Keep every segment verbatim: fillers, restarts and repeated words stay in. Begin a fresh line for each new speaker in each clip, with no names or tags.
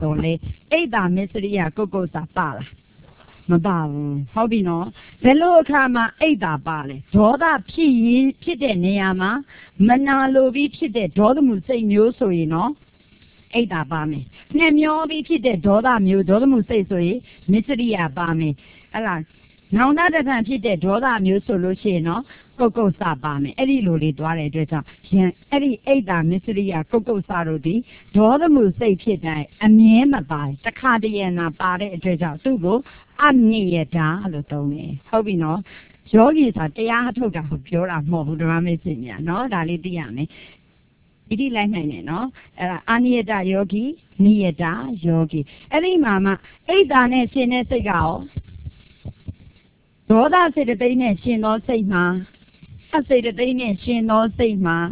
တော်လေအိတ်တာမစ္စရိယကုတ်ကုတ်စာပါလားမပါဘူးဟုတ်ပြီနော်ဘယ်လိုအခါမှာအိတ်တာပါလဲဒေါသဖြစ်ရင်ဖြစ်တဲ့နေရာမှာမနာလိုပြီးဖြစ်တဲ့ဒေါသမှုစိတ်မျိုးဆိုရင်နော်အိတ်တာပါမယ်နှက်မျောပြီးဖြစ်တဲ့ဒေါသမျိုးဒေါသမှုစိတ်ဆိုရင်မစ္စရိယပါမယ်ဟဲ့လားနောင်တတဖန်ဖြစ်တဲ့ဒေါသမျိုးဆိုလို့ရှိရင်နော်ကုတ်ကုတ်စပါမယ်အဲ့ဒီလိုလေးသွားတဲ့အတွက်ကြောင့်ရင်အဲ့ဒီအိတ်တာမစ္စရိယကုတ်ကုတ်စတို့ဒီဒေါသမှုစိတ်ဖြစ်တိုင်းအမြဲမပါတခါတည်းရနာပါတဲ့အတွက်ကြောင့်သူ့ကိုအနိယတာလို့သုံးတယ်ဟုတ်ပြီနော်ယောဂီဆိုတရားထုတ်တာကိုပြောတာမဟုတ်ဘူးဓမ္မမိတ်ဆွေများနော်ဒါလေးသိရမယ်ဒီဒီလိုက်နိုင်တယ်နော်အဲ့ဒါအနိယတာယောဂီနိယတာယောဂီအဲ့ဒီမှာမှအိတ်တာနဲ့ရှင်တဲ့စိတ်ကရောဒေါသစေတသိက်နဲ့ရှင်သောစိတ်မှာအစေတသိက်နဲ့ရှင်သောစိတ်မှာ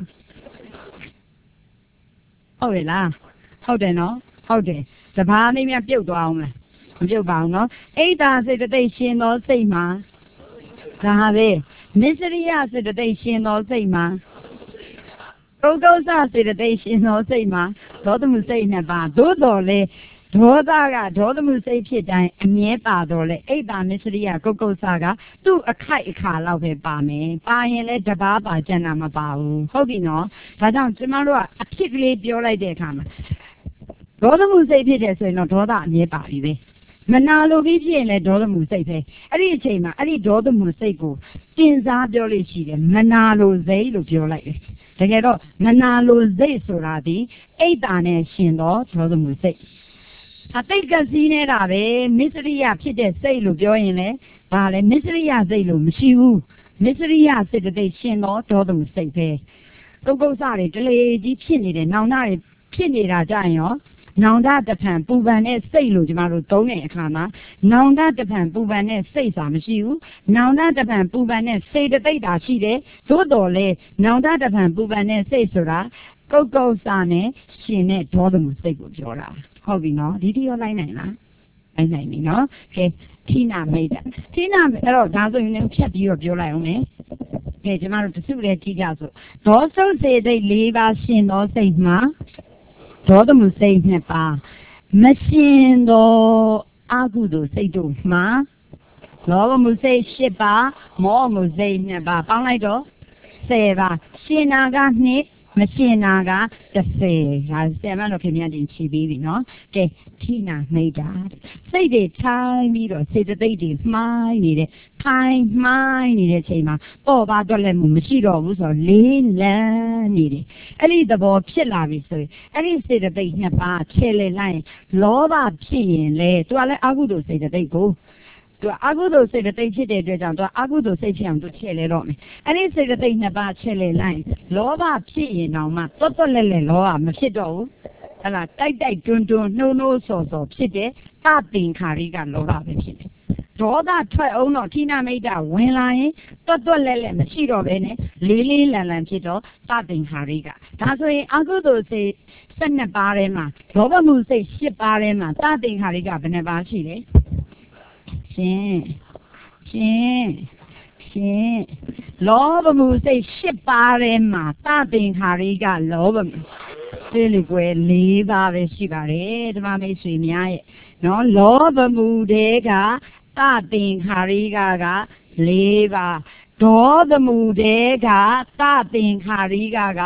ဟုတ်ရဲ့လားဟုတ်တယ်နော်ဟုတ်တယ်တဘာလေးများပြုတ်သွားအောင်လားမပြုတ်ပါဘူးနော်အိတ်တာစေတသိက်ရှင်သောစိတ်မှာဒါပဲမစ္စရိယစေတသိက်ရှင်သောစိတ်မှာကုတ်ကုတ်စစေတသိက်ရှင်သောစိတ်မှာဒေါသမှုစိတ်နဲ့ပါသို့တော်လေဒေါသကဒေါသမှုစိတ်ဖြစ်တိုင်းအမြဲပါတော့လေအိတ်တာမစ္စရိယကုတ်ကုတ်စကသူ့အခိုက်အခါလောက်ပဲပါမယ်ပါရင်လည်းတပါးပါကျန်တာမပါဘူးဟုတ်ပြီနော်ဒါကြောင့်ကျမတို့ကအဖြစ်ကလေးပြောလိုက်တဲ့အခါမှာဒေါသမှုစိတ်ဖြစ်တယ်ဆိုရင်တော့ဒေါသအမြဲပါပြီပဲမနာလိုပြီးဖြစ်ရင်လည်းဒေါသမှုစိတ်ပဲအဲ့ဒီအချိန်မှာအဲ့ဒီဒေါသမှုစိတ်ကိုတင်စားပြောလို့ရှိတယ်မနာလိုစိတ်လို့ပြောလိုက်တယ်တကယ်တော့မနာလိုစိတ်ဆိုတာဒီအိတ်တာနဲ့ရှင်တော့ဒေါသမှုစိတ်အတိတ်ကစီးနေတာပဲမစ္စရိယဖြစ်တဲ့စိတ်လို့ပြောရင်လည်းဘာလဲမစ္စရိယစိတ်လို့မရှိဘူးမစ္စရိယစိတ်တဲ့ရှင်တော့ဒေါသမှုစိတ်ပဲကုတ်ကုတ်စတွေတလေကြီးဖြစ်နေတယ်နောင်တတွေဖြစ်နေတာကြရင်ရောနောင်တတဖန်ပူပန်တဲ့စိတ်လို့ကျမတို့သုံးတဲ့အခါမှာနောင်တတဖန်ပူပန်တဲ့စိတ်စာမရှိဘူးနောင်တတဖန်ပူပန်တဲ့စိတ်တသိက်တာရှိတယ်သို့တော်လဲနောင်တတဖန်ပူပန်တဲ့စိတ်ဆိုတာကုတ်ကုတ်စနဲ့ရှင်တဲ့ဒေါသမှုစိတ်ကိုပြောတာဟုတ်ပြီနော်ဒီတိရောလိုက်နိုင်လားလိုက်နိုင်ပြီနော်ကဲထိနာမိတ်တာထိနာအဲ့တော့ဒါဆိုရင်လည်းဖြတ်ပြီးတော့ပြောလိုက်အောင်လေကဲကျမတို့တစုလည်းကြည့်ကြဆိုဒေါသုတ်စေစိတ်၄ပါးရှင်သောစိတ်မှာဒေါသမှုစိတ်နှစ်ပါးမရှင်သောအကုသိုလ်စိတ်တို့မှာလောဘမှုစိတ်၈ပါးမောဟမှုစိတ်နှစ်ပါးပေါင်းလိုက်တော့၁၀ပါးရှင်နာကနှစ်မရှင်နာကတစ်ဆယ်ဒါဆယ်မှတော့ခင်ဗျားတင်ချီပြီးပြီနော်ကဲထိနာမိတ်တာစိတ်တွေထိုင်းပြီးတော့စေတသိက်တွေမှားနေတဲ့ထိုင်းမှားနေတဲ့ချိန်မှာပေါ့ပါတော့လည်းမရှိတော့ဘူးဆိုတော့လေးလန်းနေတယ်အဲ့ဒီသဘောဖြစ်လာပြီဆိုရင်အဲ့ဒီစေတသိက်နှစ်ပါးချဲလေလိုက်လောဘဖြစ်ရင်လေသူကလည်းအကုသိုလ်စေတသိက်ကိုသူအကုသိုလ်စိတ်တိတ်ဖြစ်တဲ့အတွက်ကြောင့်သူအကုသိုလ်စိတ်ဖြစ်အောင်သူချဲ့လဲတော့မယ်အဲ့ဒီစိတ်တိတ်နှစ်ပါးချဲ့လဲလိုက်လောဘဖြစ်ရင်တော့မှတွတ်တွတ်လဲလဲလောဘမဖြစ်တော့ဘူးဟလာတိုက်တိုက်တွန်းတွန်းနှိုးနှိုးဆော်ဆော်ဖြစ်တဲ့သသင်္ခါရိကလောဘပဲဖြစ်တယ်ဒေါသထွက်အောင်တော့ဌိနမိတ်တာဝင်လာရင်တွတ်တွတ်လဲလဲမရှိတော့ဘဲနဲ့လေးလေးလန်လန်ဖြစ်တော့သသင်္ခါရိကဒါဆိုရင်အကုသိုလ်စိတ်၁၂ပါးထဲမှာလောဘမှုစိတ်၈ပါးထဲမှာသသင်္ခါရိကဘယ်နှပါးရှိလဲရှင်ရှင်ရှင်လောဘမှုစိတ်၈ပါးထဲမှာသသင်္ခါရိကလောဘဒီလိုကွယ်၄ပါးပဲရှိပါတယ်ဓမ္မမိတ်ဆွေများရဲ့နော်လောဘမှုတွေကသသင်္ခါရိကက၄ပါးဒေါသမှုတွေကသသင်္ခါရိကက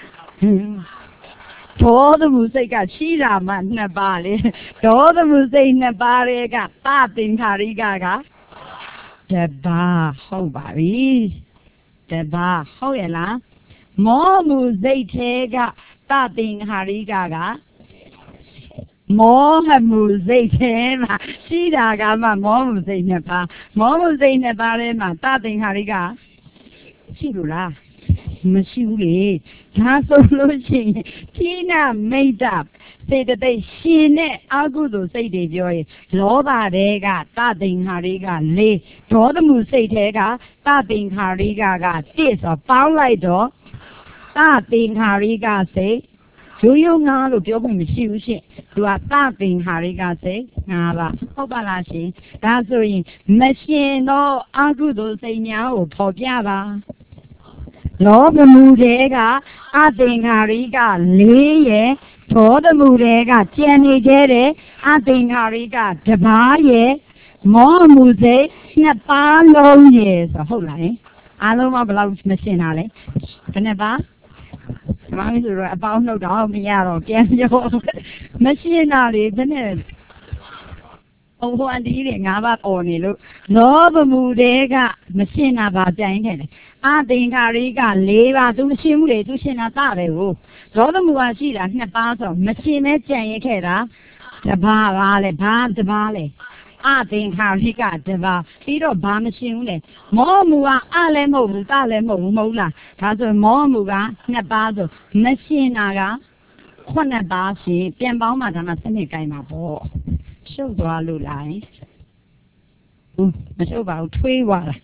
ဒေါသမှုစိတ်ကရှိတာမှနှစ်ပါးလေဒေါသမှုစိတ်နှစ်ပါးတွေကသသင်္ခါရိကကတပါးဟုတ်ပါပြီတပါးဟုတ်ရဲ့လားမောမှုစိတ်သေးကသသင်္ခါရိကကမောဟမှုစိတ်သေးမှာရှိတာကမှမောမှုစိတ်နှစ်ပါးမောမှုစိတ်နှစ်ပါးထဲမှာသသင်္ခါရိကရှိလို့လားမရှိဘူးလေဒါဆိုလို့ရှိရင်ဌိနမိတ်တာစေတသိက်ရှင်တဲ့အကုသိုလ်စိတ်တွေပြောရင်လောဘတွေကသသင်္ခါရိက၄ဒေါသမှုစိတ်တွေကသသင်္ခါရိကကတစ်ဆိုပေါင်းလိုက်တော့သသင်္ခါရိကစိတ်ရိုးရိုးငါလို့ပြောဖို့မရှိဘူးရှင်သူကသသင်္ခါရိကစိတ်ငါးပါဟုတ်ပါလားရှင်ဒါဆိုရင်မရှင်တော့အကုသိုလ်စိတ်များကိုဖော်ပြပါလောဘမှုတွေကအသင်္ခါရိက၄ရဲ့ဒေါသမှုတွေကကြံနေကြတဲ့အသင်္ခါရိကတပါးရဲ့မောမှုစိတ်နှစ်ပါးလုံးရဲ့ဆိုဟုတ်လားအားလုံးကဘယ်လောက်မရှင်းတာလဲဘယ်နဲ့ပါဒီမှာဆိုတော့အပေါင်းနှုတ်တော့မရတော့ပြန်ပြောမရှင်းတာလေဘယ်နဲ့ဘုံဘွားဒီတွေငါးပါးပေါ်နေလို့လောဘမှုတွေကမရှင်းတာပါပြန်ခဲ့တယ်အသင်္ခါရိက၄ပါးသူမရှင်းဘူးလေသူရှင်းတာတဲ့ကိုဒေါသမှုကရှိတာနှစ်ပါးဆိုမရှင်းမဲကြံရခဲ့တာတပါးပါလေဘာတပါးလေအသင်္ခါရိကတပါးပြီးတော့ဘာမရှင်းဘူးလေမောမှုကအလည်းမဟုတ်ဘူးတလည်းမဟုတ်ဘူးမဟုတ်လားဒါဆိုမောမှုကနှစ်ပါးဆိုမရှင်းတာကခုနှစ်ပါးရှိပြန်ပေါင်းမှဒါမှစနစ်ကိုင်းမှာပေါ့ရှုပ်သွားလို့လားဟုတ်မရှုပ်ပါဘူးထွေးသွားတာ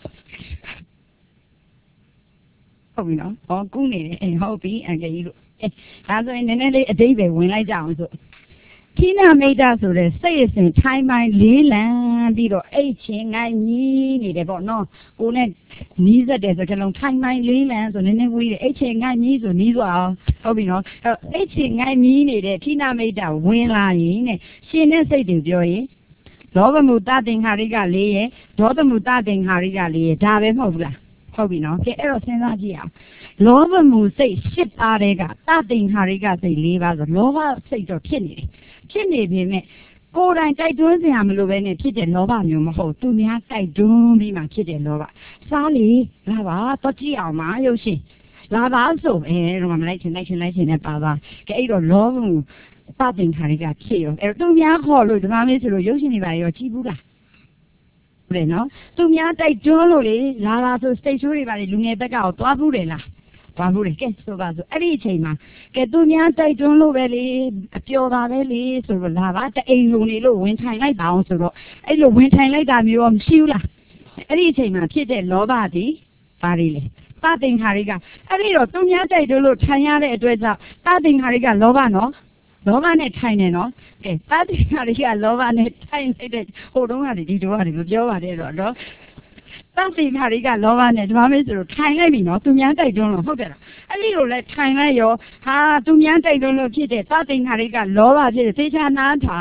ဟုတ်ပြီနော်ဟောကူးနေတယ်အိမ်ဟုတ်ပြီအန်ကကြီးလို့အဲဒါဆိုရင်နည်းနည်းလေးအတိတ်ပဲဝင်လိုက်ကြအောင်ဆိုခိနမိတ်တာဆိုတဲ့စိတ်အစဉ်ထိုင်းပိုင်းလေးလံပြီးတော့အိတ်ချင်းငိုင်းမြည်နေတယ်ပေါ့နော်ကိုနဲ့နီးစက်တယ်ဆိုကြလုံးထိုင်းပိုင်းလေးလံဆိုနည်းနည်းဝေးတယ်အိတ်ချင်းငိုင်းမြည်ဆိုနီးသွားအောင်ဟုတ်ပြီနော်အဲအိတ်ချင်းငိုင်းမြည်နေတဲ့ခိနမိတ်တာဝင်လာရင်တဲ့ရှင်တဲ့စိတ်တွေပြောရင်လောဘမှုတသင်္ခါရိကလေးရဲ့ဒေါသမှုတသင်္ခါရိကလေးရဲ့ဒါပဲမဟုတ်ဘူးလားဟုတ်ပြီနော်ကဲအဲ့တော့စဉ်းစားကြည့်အောင်လောဘမှုစိတ်ရှစ်ပါးတဲ့ကတသင်္ခါရိကစိတ်၄ပါးဆိုလောဘစိတ်တော့ဖြစ်နေတယ်ဖြစ်နေပြီမဲ့ကိုယ်တိုင်တိုက်တွန်းစရာမလိုပဲနဲ့ဖြစ်တဲ့လောဘမျိုးမဟုတ်သူများတိုက်တွန်းပြီးမှဖြစ်တဲ့လောဘစားလေလာပါတော့ကြည့်အောင်မရုပ်ရှင်လာပါဆိုအဲတော့မလိုက်ချင်လိုက်ချင်လိုက်ချင်နဲ့ပါပါကဲအဲ့တော့လောဘမှုတသင်္ခါရိကဖြစ်ရောအဲ့တော့သူများခေါ်လို့ဒီမှာမေးဆိုလို့ရုပ်ရှင်တွေပါရောကြည့်ဘူးလားလေနော်သူများတိုက်တွန်းလို့လေလာလာဆိုစတိတ်ရှိုးတွေပါလေလူငယ်ဘက်ကရောသွားဘူးတယ်လားသွားဘူးလေကဲဆိုပါဆိုအဲ့ဒီအချိန်မှာကဲသူများတိုက်တွန်းလို့ပဲလေအပျော်ပါပဲလေဆိုတော့လာပါတအိမ်လုံးနေလို့ဝင်ထိုင်လိုက်ပါအောင်ဆိုတော့အဲ့လိုဝင်ထိုင်လိုက်တာမျိုးရောမရှိဘူးလားအဲ့ဒီအချိန်မှာဖြစ်တဲ့လောဘသည်ပါလေလေသသင်္ခါရိကအဲ့ဒီတော့သူများတိုက်တွန်းလို့ထိုင်ရတဲ့အတွက်ကြောင့်သသင်္ခါရိကလောဘနော်လောဘနဲ့ထိုင်နေနော်ကဲသတိကလေးကလောဘနဲ့ထိုင်နေတဲ့ဟိုတုန်းကဒီတုန်းကမပြောပါနဲ့တော့နော်သတိကလေးကလောဘနဲ့ဒီမှာမေးဆိုတော့ထိုင်လိုက်ပြီနော်သူများတိုက်တွန်းလို့ဟုတ်တယ်လားအဲ့ဒီလိုလဲထိုင်လိုက်ရောဟာသူများတိုက်တွန်းလို့ဖြစ်တဲ့သတိကလေးကလောဘဖြစ်တဲ့သေချာနာထာ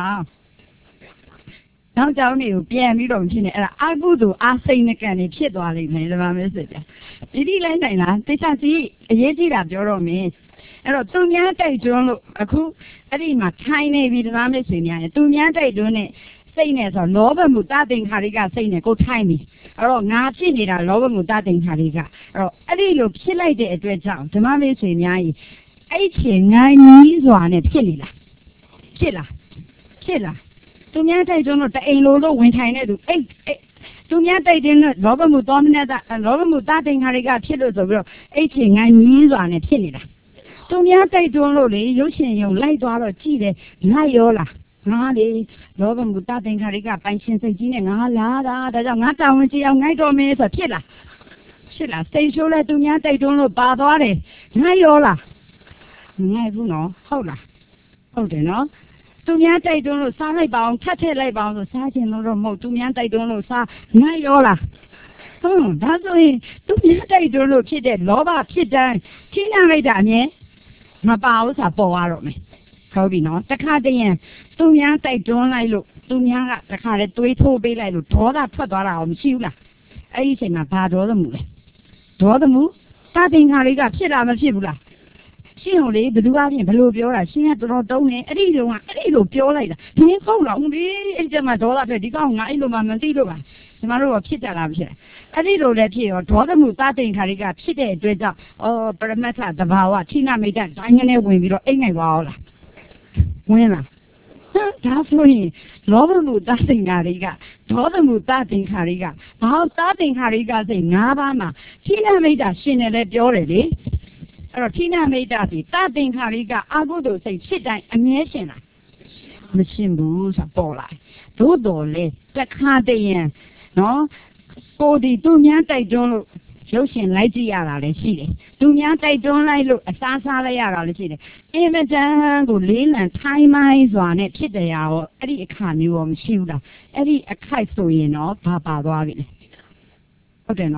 နောက်ကြောင်းတွေကိုပြန်ပြီးတော့ဖြစ်နေအဲ့ဒါအကုသိုလ်အာစိတ်နဲ့ကန်နေဖြစ်သွားလိမ့်မယ်ဒီမှာမေးဆိုကြဒီဒီလိုက်နိုင်လားသေချာစီအရေးကြီးတာပြောတော့မင်းအဲ့တော့သူများတိုက်တွန်းလို့အခုအဲ့ဒီမှာထိုင်နေပြီဒီမှာမေးဆွေများရင်သူများတိုက်တွန်းနဲ့စိတ်နဲ့ဆိုလောဘမှုတသင်္ခါရိကစိတ်နဲ့ကိုထိုင်ပြီအဲ့တော့ငါဖြစ်နေတာလောဘမှုတသင်္ခါရိကအဲ့တော့အဲ့ဒီလိုဖြစ်လိုက်တဲ့အတွက်ကြောင့်ဓမ္မမေးဆွေများကြီးအဲ့ချင်းငိုင်းနီးစွာနဲ့ဖြစ်နေလားဖြစ်လားဖြစ်လားသူများတိုက်တွန်းလို့တအိမ်လိုလို့ဝင်ထိုင်နေသူအဲ့သူများတိုက်တွန်းလို့လောဘမှုသောမနတလောဘမှုတသင်္ခါရိကဖြစ်လို့ဆိုပြီးတော့အဲ့ချင်းငိုင်းနီးစွာနဲ့ဖြစ်နေတာသူများတိုက်တွန်းလို့လေရုပ်ရှင်ရုံလိုက်သွားတော့ကြည့်တယ်လိုက်ရောလားငါလေလောဘမှုတသင်္ခါရိကပိုင်ရှင်စိတ်ကြီးနဲ့ငါလာတာဒါကြောင့်ငါတာဝန်ကြီးအောင်ငိုက်တော်မင်းဆိုဖြစ်လားဖြစ်လားစိတ်ဆိုးလဲသူများတိုက်တွန်းလို့ပါသွားတယ်ငါရောလားမငိုက်ဘူးနော်ဟုတ်လားဟုတ်တယ်နော်သူများတိုက်တွန်းလို့စားလိုက်ပါအောင်ထပ်ထည့်လိုက်ပါအောင်ဆိုစားခြင်းလို့တော့မဟုတ်သူများတိုက်တွန်းလို့စားငါရောလားဟုတ်ဒါဆိုရင်သူများတိုက်တွန်းလို့ဖြစ်တဲ့လောဘဖြစ်တိုင်းထိနှံလိုက်တာအမြဲမပါဘူးဆိုပေါ်ရတော့မယ်ဟုတ်ပြီနော်တခါတည်းရင်သူများတိုက်တွန်းလိုက်လို့သူများကတခါတည်းတွေးထိုးပေးလိုက်လို့ဒေါသထွက်သွားတာမရှိဘူးလားအဲ့ဒီအချိန်မှာဘာဒေါသမှုလဲဒေါသမှုသသင်္ခါရိကဖြစ်တာမဖြစ်ဘူးလားရှင်းအောင်လေဘယ်သူကပြင်ဘယ်လိုပြောတာရှင်းကတော်တော်တုံးနေအဲ့ဒီလိုကအဲ့ဒီလိုပြောလိုက်တာဒီဟုတ်လားဦးဒီအဲ့ဒီမှာဒေါသထွက်ဒီကောင်ငါအဲ့လိုမှမသိလို့ပါကျမတို့ကဖြစ်ကြတာဖြစ်အဲ့ဒီလိုလည်းဖြစ်ရောဒေါသမှုသသင်္ခါရိကဖြစ်တဲ့အတွက်ကြောင့်အော်ပရမတ္ထသဘာဝဌိနမိတ်တဒိုင်းကနေဝင်ပြီးတော့အိမ်ငိုက်သွားအောင်လားဝင်လားဒါဆိုရင်လောဘမှုသသင်္ခါရိကဒေါသမှုသသင်္ခါရိကဘာသသင်္ခါရိကစိတ်၅ပါးမှာဌိနမိတ်တရှင်တယ်လည်းပြောတယ်လေအဲ့တော့ဌိနမိတ်တစီသသင်္ခါရိကအကုသိုလ်စိတ်ဖြစ်တိုင်းအမြဲရှင်လားမရှင်ဘူးဆိုပေါ်လာသို့တော်လေတခါတည်းရင်နော်ကိုဒီသူများတိုက်တွန်းလို့ရုပ်ရှင်လိုက်ကြည့်ရတာလည်းရှိတယ်သူများတိုက်တွန်းလိုက်လို့အစားစားလိုက်ရတာလည်းရှိတယ်အင်မတန်ကိုလေးလံထိုင်းမိုင်းစွာနဲ့ဖြစ်တယ်ရောအဲ့ဒီအခါမျိုးရောမရှိဘူးလားအဲ့ဒီအခိုက်ဆိုရင်တော့ဘာပါသွားပြီလဲဟုတ်တယ်နော်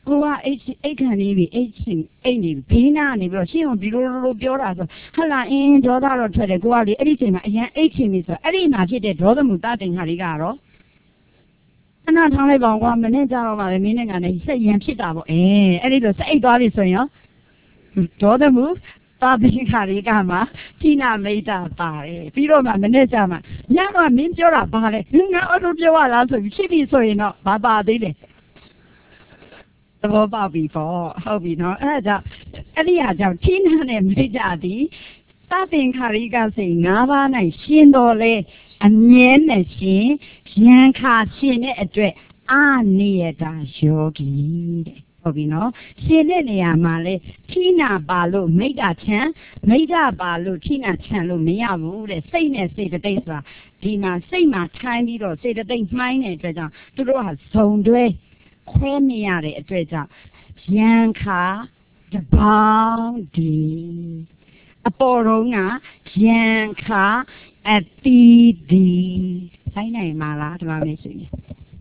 ကိုကအိတ်အိတ်ခံနေပြီအိတ်ချင်းအိတ်နေဘေးနာနေပြီးတော့ရှင်းအောင်ဒီလိုလိုပြောတာဆိုဟလာအင်းဒေါသတော့ထွက်တယ်ကိုကလေအဲ့ဒီချိန်မှာအရန်အိတ်ချင်းပြီဆိုအဲ့ဒီမှာဖြစ်တဲ့ဒေါသမူတတင်ခါလေးကတော့ခဏထောင်းလိုက်ပါကွာမနေ့ကျတော့မှလည်းမင်းနဲ့ကလည်းစိတ်ရန်ဖြစ်တာပေါ့အဲအဲ့ဒီလိုစိတ်သွားပြီဆိုရင်ရောဒေါသမူတာပင်ခါလေးကမှဌိနမိတ်တာပါတယ်ပြီးတော့မှမနေ့ကျမှညတော့မင်းပြောတာဘာလဲငါအော်တိုပြောရလားဆိုပြီးဖြစ်ပြီဆိုရင်တော့ဘာပါသေးလဲသဘောပေါက်ပြီပေါ့ဟုတ်ပြီနော်အဲ့ဒါကြောင့်အဲ့ဒီအကြောင်းဌိနနဲ့မိတ်တာဒီတာပင်ခါလေးကစိတ်၅ပါး၌ရှင်းတော်လဲအမြဲနဲ့ရှင်ရန်ခါရှင်တဲ့အတွက်အာနိယတာယောဂီတဲ့ဟုတ်ပြီနော်ရှင်တဲ့နေရာမှာလဲဌိနပါလို့မိတ်တာချမ်းမိတ်တာပါလို့ဌိနချမ်းလို့မရဘူးတဲ့စိတ်နဲ့စေတသိက်ဆိုတာဒီမှာစိတ်မှာထိုင်းပြီးတော့စေတသိက်မှိုင်းတဲ့အတွက်ကြောင့်သူတို့ဟာဇုံတွဲခွဲမရတဲ့အတွက်ကြောင့်ရန်ခါတပေါင်းဒီအပေါ်တော့ကရန်ခါအတီးဒီဆိုင်နိုင်မှာလားဒီမှာမေးဆိုရင်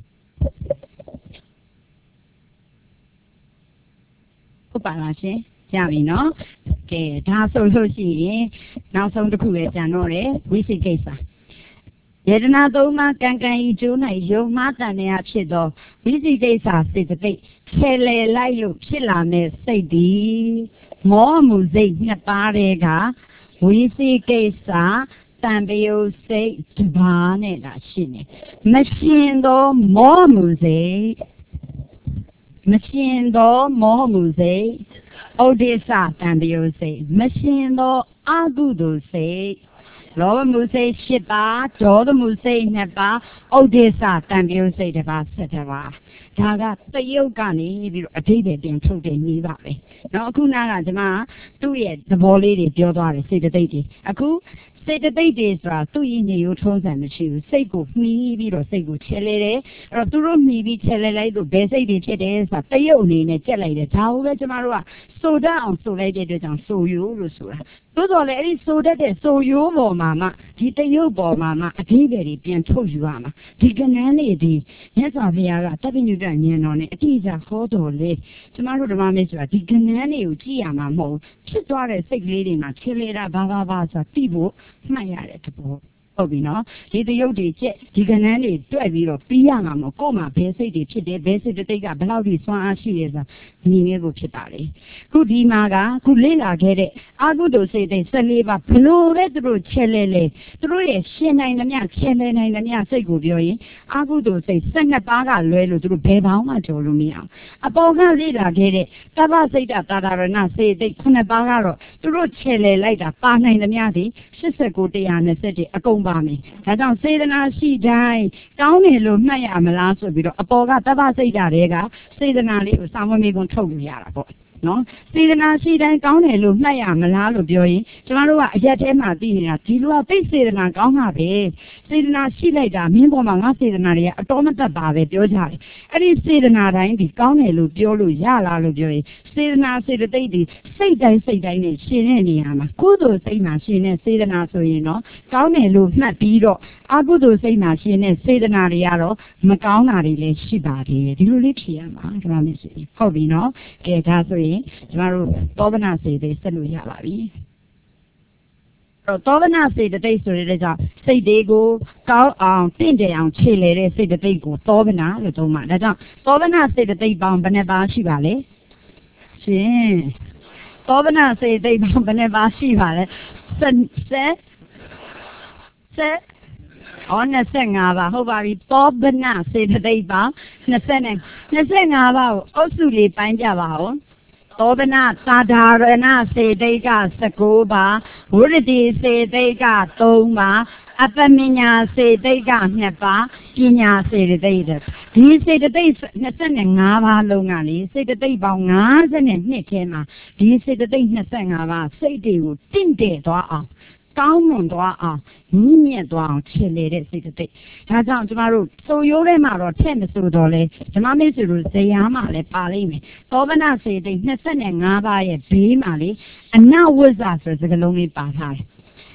ဟုတ်ပါလားရှင်ကြပြီနော်ကဲဒါဆိုလို့ရှိရင်နောက်ဆုံးတစ်ခုပဲကြံတော့တယ်ဝိသိကိစ္စယေဒနာသုံးပါးကံကံဤကျိုး၌ယုံမှားတန်နေရဖြစ်သောဝိသိကိစ္စစေတသိက်ခြေလေလိုက်လို့ဖြစ်လာတဲ့စိတ်ဒီမောမှုစိတ်နှစ်ပါးတွေကဝိသိကိစ္စတံပယုစိတ်ဒီပါနဲ့တာရှင်းနေမရှင်းသောမောမှုစိတ်မရှင်းသောမောမှုစိတ်ဩဒိသတံပယုစိတ်မရှင်းသောအကုသိုလ်စိတ်လောဘမှုစိတ်၈ပါးဒေါသမှုစိတ်၂ပါးဩဒိသတံပယုစိတ်တစ်ပါး၁၁ပါးဒါကတရုတ်ကနေပြီးတော့အဓိပ္ပာယ်တင်ထုတ်တယ်နည်းပါပဲเนาะအခုနာကကျွန်မသူ့ရဲ့သဘောလေးတွေပြောသွားတယ်စေတသိက်တွေအခုစေတသိက်တွေဆိုတာသူ့ရင်းနေရိုးထုံးစံမရှိဘူးစိတ်ကိုမှီးပြီးတော့စိတ်ကိုချဲလဲတယ်အဲ့တော့သူတို့မှီးပြီးချဲလဲလိုက်လို့ဘယ်စိတ်တွေဖြစ်တယ်ဆိုတာတရုတ်အနေနဲ့ကြက်လိုက်တယ်ဒါကိုပဲကျွန်မတို့ကဆိုတတ်အောင်ဆိုလိုက်တဲ့အတွက်ကြောင့်ဆိုရိုးလို့ဆိုတာသို့တော်လည်းအဲ့ဒီဆိုတတ်တဲ့ဆိုရိုးပေါ်မှာမှဒီတရုတ်ပေါ်မှာမှအဓိပ္ပာယ်တွေပြန်ထုတ်ယူရမှာဒီကဏ္ဍလေးဒီမြတ်စွာဘုရားကတပ္ပညုတဉာဏ်တော်နဲ့အတိအကျဟောတော်လေကျွန်မတို့ဓမ္မမေဆိုတာဒီကဏ္ဍလေးကိုကြည့်ရမှာမဟုတ်ဖြစ်သွားတဲ့စိတ်ကလေးတွေမှာချဲလဲတာဘာဘာဘာဆိုတာသိဖို့မှတ်ရတဲ့သဘောဟုတ်ပြီနော်ဒီတရုတ်တွေကျက်ဒီကဏ္ဍတွေတွက်ပြီးတော့ပြီးရမှာမဟုတ်ကို့မှာဘယ်စိတ်တွေဖြစ်တယ်ဘယ်စိတ်တိတ်ကဘယ်လောက်ထိစွမ်းအားရှိတယ်ဆိုတာညီငယ်ကိုဖြစ်တာလေခုဒီမှာကခုလေ့လာခဲ့တဲ့အကုသိုလ်စိတ်တွေ၁၄ပါးဘလို့ပဲသူတို့ချဲလဲလဲသူတို့ရဲ့ရှင်နိုင်သမျှချဲလဲနိုင်သမျှစိတ်ကိုပြောရင်အကုသိုလ်စိတ်၁၂ပါးကလွဲလို့သူတို့ဘယ်ပေါင်းမှကြော်လို့မရအောင်အပေါ်ကလေ့လာခဲ့တဲ့သဗ္ဗစိတ်တသာရဏစိတ်တွေခုနှစ်ပါးကတော့သူတို့ချဲလဲလိုက်တာပါနိုင်သမျှဒီ၈၉ ၁၂၁အကုန်ပါမယ်ဒါကြောင့်စေတနာရှိတိုင်းကောင်းတယ်လို့မှတ်ရမလားဆိုပြီးတော့အပေါ်ကသဗ္ဗစိတ်ဓာတ်တွေကစေတနာလေးကိုစာမွေးမေးခွန်းထုတ်လို့ရတာပေါ့နော်စေတနာရှိတိုင်းကောင်းတယ်လို့မှတ်ရမလားလို့ပြောရင်ကျမတို့ကအရက်ထဲမှာသိနေတာဒီလိုကသိစေတနာကောင်းတာပဲစေတနာရှိလိုက်တာမင်းပေါ်မှာငါစေတနာတွေကအတော်မတတ်ပါပဲပြောကြတယ်အဲ့ဒီစေတနာတိုင်းဒီကောင်းတယ်လို့ပြောလို့ရလားလို့ပြောရင်စေတနာစေတသိက်ဒီစိတ်တိုင်းစိတ်တိုင်းနဲ့ရှင်တဲ့နေရာမှာကုသိုလ်စိတ်မှာရှင်တဲ့စေတနာဆိုရင်တော့ကောင်းတယ်လို့မှတ်ပြီးတော့အကုသိုလ်စိတ်မှာရှင်တဲ့စေတနာတွေကတော့မကောင်းတာတွေလည်းရှိပါတယ်ဒီလိုလေးဖြေရမှာဒီမှာမရှိဟုတ်ပြီနော်ကဲဒါဆိုရင်ကျမတို့သောဗနာစေတွေဆက်လို့ရပါပြီအဲ့တော့သောဗနာစေတသိက်ဆိုတဲ့ကြောင့်စိတ်တွေကိုကောင်းအောင်တင့်တယ်အောင်ခြေလေတဲ့စေတသိက်ကိုသောဗနာလို့သုံးပါဒါကြောင့်သောဗနာစေတသိက်ပေါင်းဘယ်နှပါးရှိပါလဲရှင်သောဗနာစေတသိက်ပေါင်းဘယ်နှပါးရှိပါလဲဆက်ဆက်ဆက်အော်၂၅ပါးဟုတ်ပါပြီသောဗနာစေတသိက်ပေါင်း၂၅ ၂၅ပါးကိုအုပ်စုလေးပိုင်းကြပါဦးသောဗနာသာဓာရဏစေတိတ်က၁၉ပါးဝိရတိစေတိတ်က၃ပါးအပမညာစေတိတ်က၂ပါးပညာစေတိတ်ဒီစေတသိက်၂၅ပါးလုံးကလေစေတသိက်ပေါင်း၅၂ခဲမှာဒီစေတသိက်၂၅ပါးစိတ်တွေကိုတင့်တယ်သွားအောင်ကောင်းမွန်သွားအောင်မြင့်မြတ်သွားအောင်ခြေလေတဲ့စိတ်တိတ်ဒါကြောင့်ကျမတို့ဆိုရိုးထဲမှာတော့ထက်မဆိုတော့လဲဓမ္မမိတ်ဆွေတို့ဇေယျာမှာလည်းပါလိမ့်မယ်သောဗနာစေတိတ်၂၅ပါးရဲ့ဘေးမှာလေအနဝိဇ္ဇဆိုတဲ့စကားလုံးလေးပါထားတယ်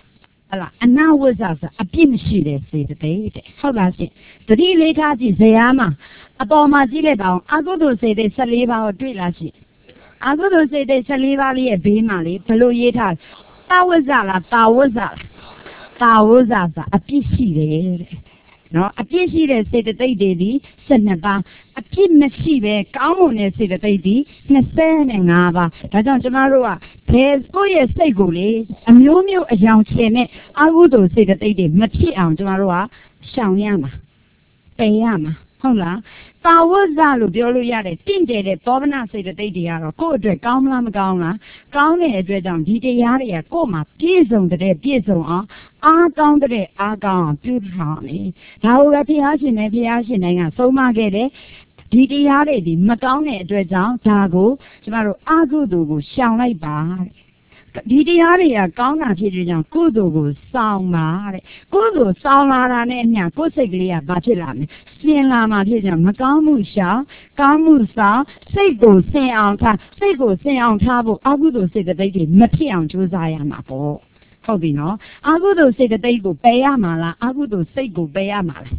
ဟလာအနာဝဇ္ဇဆိုအပြစ်မရှိတဲ့စေတသိက်တဲ့ဟုတ်လားရှင်တတိလေးထားကြည့်ဇရာမှာအပေါ်မှာကြည့်လိုက်ပါအောင်အကုသိုလ်စေတသိက်ဆယ်လေးပါးကိုတွေ့လားရှင်အကုသိုလ်စေတသိက်ဆယ်လေးပါးလေးရဲ့ဘေးမှာလေဘယ်လိုရေးထားတာဝဇ္ဇလားတာဝဇ္ဇတာဝဇ္ဇဆိုအပြစ်ရှိတယ်တဲ့နော်အပြစ်ရှိတဲ့စေတသိက်တွေဒီဆယ်နှစ်ပါးအပြစ်မရှိပဲကောင်းမွန်တဲ့စေတသိက်ဒီနှစ်ဆယ်နဲ့ငါးပါးဒါကြောင့်ကျမတို့ကဘယ်ကိုယ့်ရဲ့စိတ်ကိုလေအမျိုးမျိုးအယောင်ချင်နဲ့အကုသိုလ်စေတသိက်တွေမဖြစ်အောင်ကျမတို့ကရှောင်ရမှာပယ်ရမှာဟုတ်လားတာဝဇ္ဇလို့ပြောလို့ရတယ်တင့်တယ်တဲ့သောဗနာစေတသိက်တွေကတော့ကိုယ့်အတွက်ကောင်းမလားမကောင်းလားကောင်းတဲ့အတွက်ကြောင့်ဒီတရားတွေကကိုယ့်မှာပြည့်စုံတဲ့ပြည့်စုံအောင်အားကောင်းတဲ့အားကောင်းအောင်ပြုထားမယ်ဒါဟုတ်ကဘုရားရှင်နဲ့ဘုရားရှင်တိုင်းကဆုံးမခဲ့တဲ့ဒီတရားတွေဒီမကောင်းတဲ့အတွက်ကြောင့်ဒါကိုကျမတို့အကုသိုလ်ကိုရှောင်လိုက်ပါဒီတရားတွေကကောင်းတာဖြစ်တဲ့ကြောင့်ကုသိုလ်ကိုစောင့်ပါတဲ့ကုသိုလ်စောင့်လာတာနဲ့အမျှကိုယ်စိတ်ကလေးကဘာဖြစ်လာမလဲစင်လာမှဖြစ်ကြမကောင်းမှုရှောင်ကောင်းမှုဆောင်စိတ်ကိုစင်အောင်ထားစိတ်ကိုစင်အောင်ထားဖို့အကုသိုလ်စေတသိက်တွေမဖြစ်အောင်ကြိုးစားရမှာပေါ့ဟုတ်ပြီနော်အကုသိုလ်စေတသိက်ကိုပယ်ရမှာလားအကုသိုလ်စိတ်ကိုပယ်ရမှာလား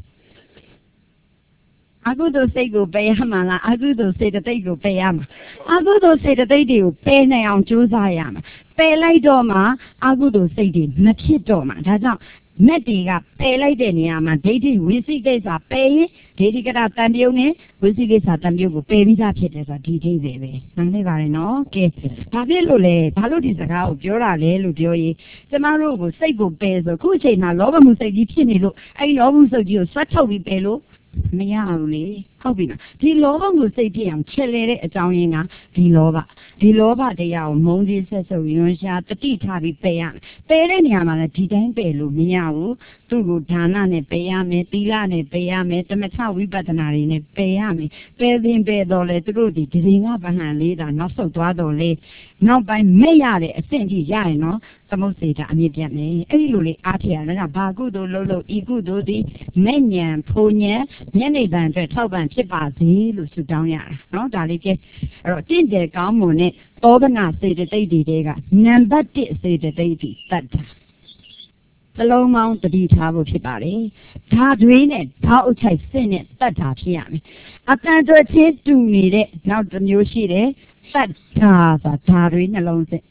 အကုသိုလ်စိတ်ကိုပယ်ရမှာလားအကုသိုလ်စေတသိက်ကိုပယ်ရမှာအကုသိုလ်စေတသိက်တွေကိုပယ်နိုင်အောင်ကြိုးစားရမှာပယ်လိုက်တော့မှအကုသိုလ်စိတ်တွေမဖြစ်တော့မှာဒါကြောင့်မက်တွေကပယ်လိုက်တဲ့နေရာမှာဒိဋ္ဌိဝိသိကိစ္စပယ်ရင်ဒိဋ္ဌိကတတန်ပြုံနဲ့ဝိသိကိစ္စတန်ပြုံကိုပယ်ပြီးသားဖြစ်တယ်ဆိုတာဒီဒိဋ္ဌိပဲနားလည်ပါတယ်နော်ကဲဘာဖြစ်လို့လဲဘာလို့ဒီစကားကိုပြောတာလဲလို့ပြောရင်ကျမတို့ကိုစိတ်ကိုပယ်ဆိုခုအချိန်မှာလောဘမှုစိတ်ကြီးဖြစ်နေလို့အဲ့ဒီလောဘမှုစိတ်ကြီးကိုဆွတ်ထုတ်ပြီးပယ်လို့မရဘူးလေဟုတ်ပြီနော်ဒီလောဘကိုစိတ်ဖြစ်အောင်ချက်လေတဲ့အကြောင်းရင်းကဒီလောဘဒီလောဘတရားကိုမုန်းကြီးဆက်ဆုပ်ယွန်းရှာတတိထားပြီးပယ်ရမယ်ပယ်တဲ့နေရာမှာလည်းဒီတိုင်းပယ်လို့မရဘူးသူ့ကိုဒါနနဲ့ပယ်ရမယ်သီလနဲ့ပယ်ရမယ်သမထဝိပဿနာတွေနဲ့ပယ်ရမယ်ပယ်ရင်ပယ်တော့လေသူတို့ဒီဒီငါဗဟန်လေးတာနောက်ဆုတ်သွားတော့လေနောက်ပိုင်းမဲ့ရတဲ့အဆင့်ကြီးရရင်နော်သမုတ်စေတာအမြင့်ပြတ်မယ်အဲ့ဒီလိုလေးအားထရတာဘာကုသိုလ်လို့လို့ဤကုသိုလ်ဒီမဲ့ညံဖိုညံမျက်နှိပ်ပံအတွက်ထောက်ပံ့ဖြစ်ပါစေလို့ဆုတောင်းရတာနော်ဒါလေးကဲအဲ့တော့တင့်တယ်ကောင်းမွန်တဲ့သောဗနာစေတသိက်တွေကနံပါတ်တစ်စေတသိက်ဒီတတ်တာသလုံးပေါင်းတတိထားဖို့ဖြစ်ပါတယ်ဓာတွေနဲ့ဓာအုပ်ချိုက်စစ်နဲ့တတ်တာဖြစ်ရမယ်အတန်တော်ချင်းတူနေတဲ့နောက်တစ်မျိုးရှိတယ်တတ်တာဆိုတာဓာတွေနှလုံးစစ်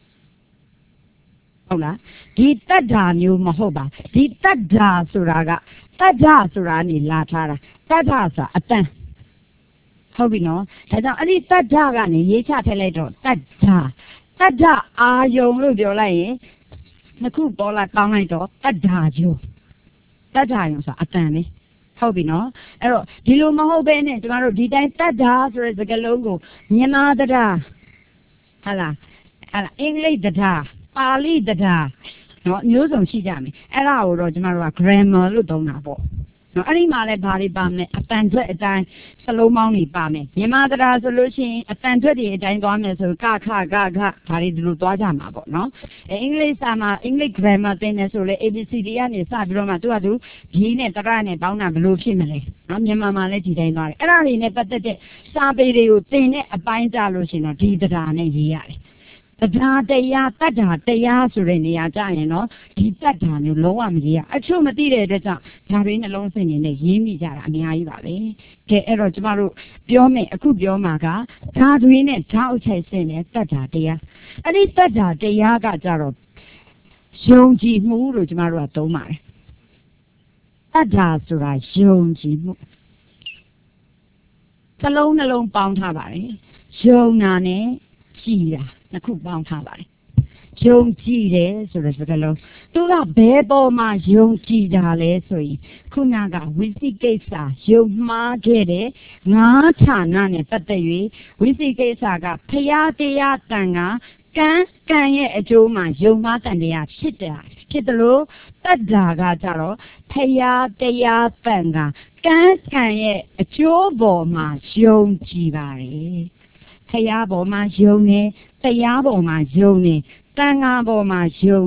ဟုတ်လားဒီတတ်တာမျိုးမဟုတ်ပါဒီတတ်တာဆိုတာကတတ်တာဆိုတာနေလာထားတာတတ်တာဆိုတာအတန်ဟုတ်ပြီနော်ဒါကြောင့်အဲ့ဒီတတ်တာကနေရေးချထည့်လိုက်တော့တတ်တာတတ်တာအာယုံလို့ပြောလိုက်ရင်နှစ်ခုပေါ်လာတောင်းလိုက်တော့တတ်တာကျိုးတတ်တာယုံဆိုတာအတန်လေဟုတ်ပြီနော်အဲ့တော့ဒီလိုမဟုတ်ဘဲနဲ့ကျမတို့ဒီတိုင်းတတ်တာဆိုတဲ့စကားလုံးကိုမြန်မာတရားဟာလားဟာလားအင်္ဂလိပ်တရားပါဠိတရားနော်မျိုးစုံရှိကြမယ်အဲ့ဒါကိုတော့ကျမတို့က grammar လို့သုံးတာပေါ့နော်အဲ့ဒီမှာလည်းဘာတွေပါမလဲအတန်ထွက်အတိုင်းစလုံးပေါင်းတွေပါမယ်မြန်မာတရားဆိုလို့ရှိရင်အတန်ထွက်တွေအတိုင်းသွားမယ်ဆိုကခကခဒါတွေဒီလိုသွားကြမှာပေါ့နော်အင်္ဂလိပ်စာမှာအင်္ဂလိပ် grammar သင်တယ်ဆိုလေ A B C D ကနေစပြီးတော့မှသူကသူဒီနဲ့တရနဲ့ပေါင်းတာဘယ်လိုဖြစ်မလဲနော်မြန်မာမှာလည်းဒီတိုင်းသွားတယ်အဲ့ဒါတွေနဲ့ပတ်သက်တဲ့စာပေတွေကိုသင်တဲ့အပိုင်းကြလို့ရှိရင်တော့ဒီတရားနဲ့ရေးရတယ်တရားတရားတတ်တာတရားဆိုတဲ့နေရာကြရင်နော်ဒီတတ်တာမျိုးလုံးဝမရေးရအချို့မသိတဲ့အတွက်ကြောင့်ဒါတွေနှလုံးစိတ်နေနဲ့ရေးမိကြတာအများကြီးပါပဲကဲအဲ့တော့ကျမတို့ပြောမယ်အခုပြောမှာကဓာတွေနဲ့ဓာအုပ်ချိုက်စင်နဲ့တတ်တာတရားအဲ့ဒီတတ်တာတရားကကြတော့ယုံကြည်မှုလို့ကျမတို့ကသုံးပါတယ်တတ်တာဆိုတာယုံကြည်မှုစလုံးနှလုံးပေါင်းထားပါတယ်ယုံနာနဲ့ကြည်တာနှစ်ခုပေါင်းထားပါတယ်ယုံကြည်တယ်ဆိုတဲ့စကားလုံးသူကဘယ်ပေါ်မှာယုံကြည်တာလဲဆိုရင်ခုနကဝိသိကိစ္စယုံမှားခဲ့တဲ့ငါးဌာနနဲ့ပတ်သက်၍ဝိသိကိစ္စကဖရာတရားတန်ကကံကံရဲ့အကျိုးမှာယုံမှားတန်တရားဖြစ်တယ်ဖြစ်တယ်လို့တတ်တာကကြတော့ဖရာတရားတန်ကကံကံရဲ့အကျိုးပေါ်မှာယုံကြည်ပါတယ်ဖရာပေါ်မှာယုံနေတရားပေါ်မှာယုံနေတန်ခါပေါ်မှာယုံနေ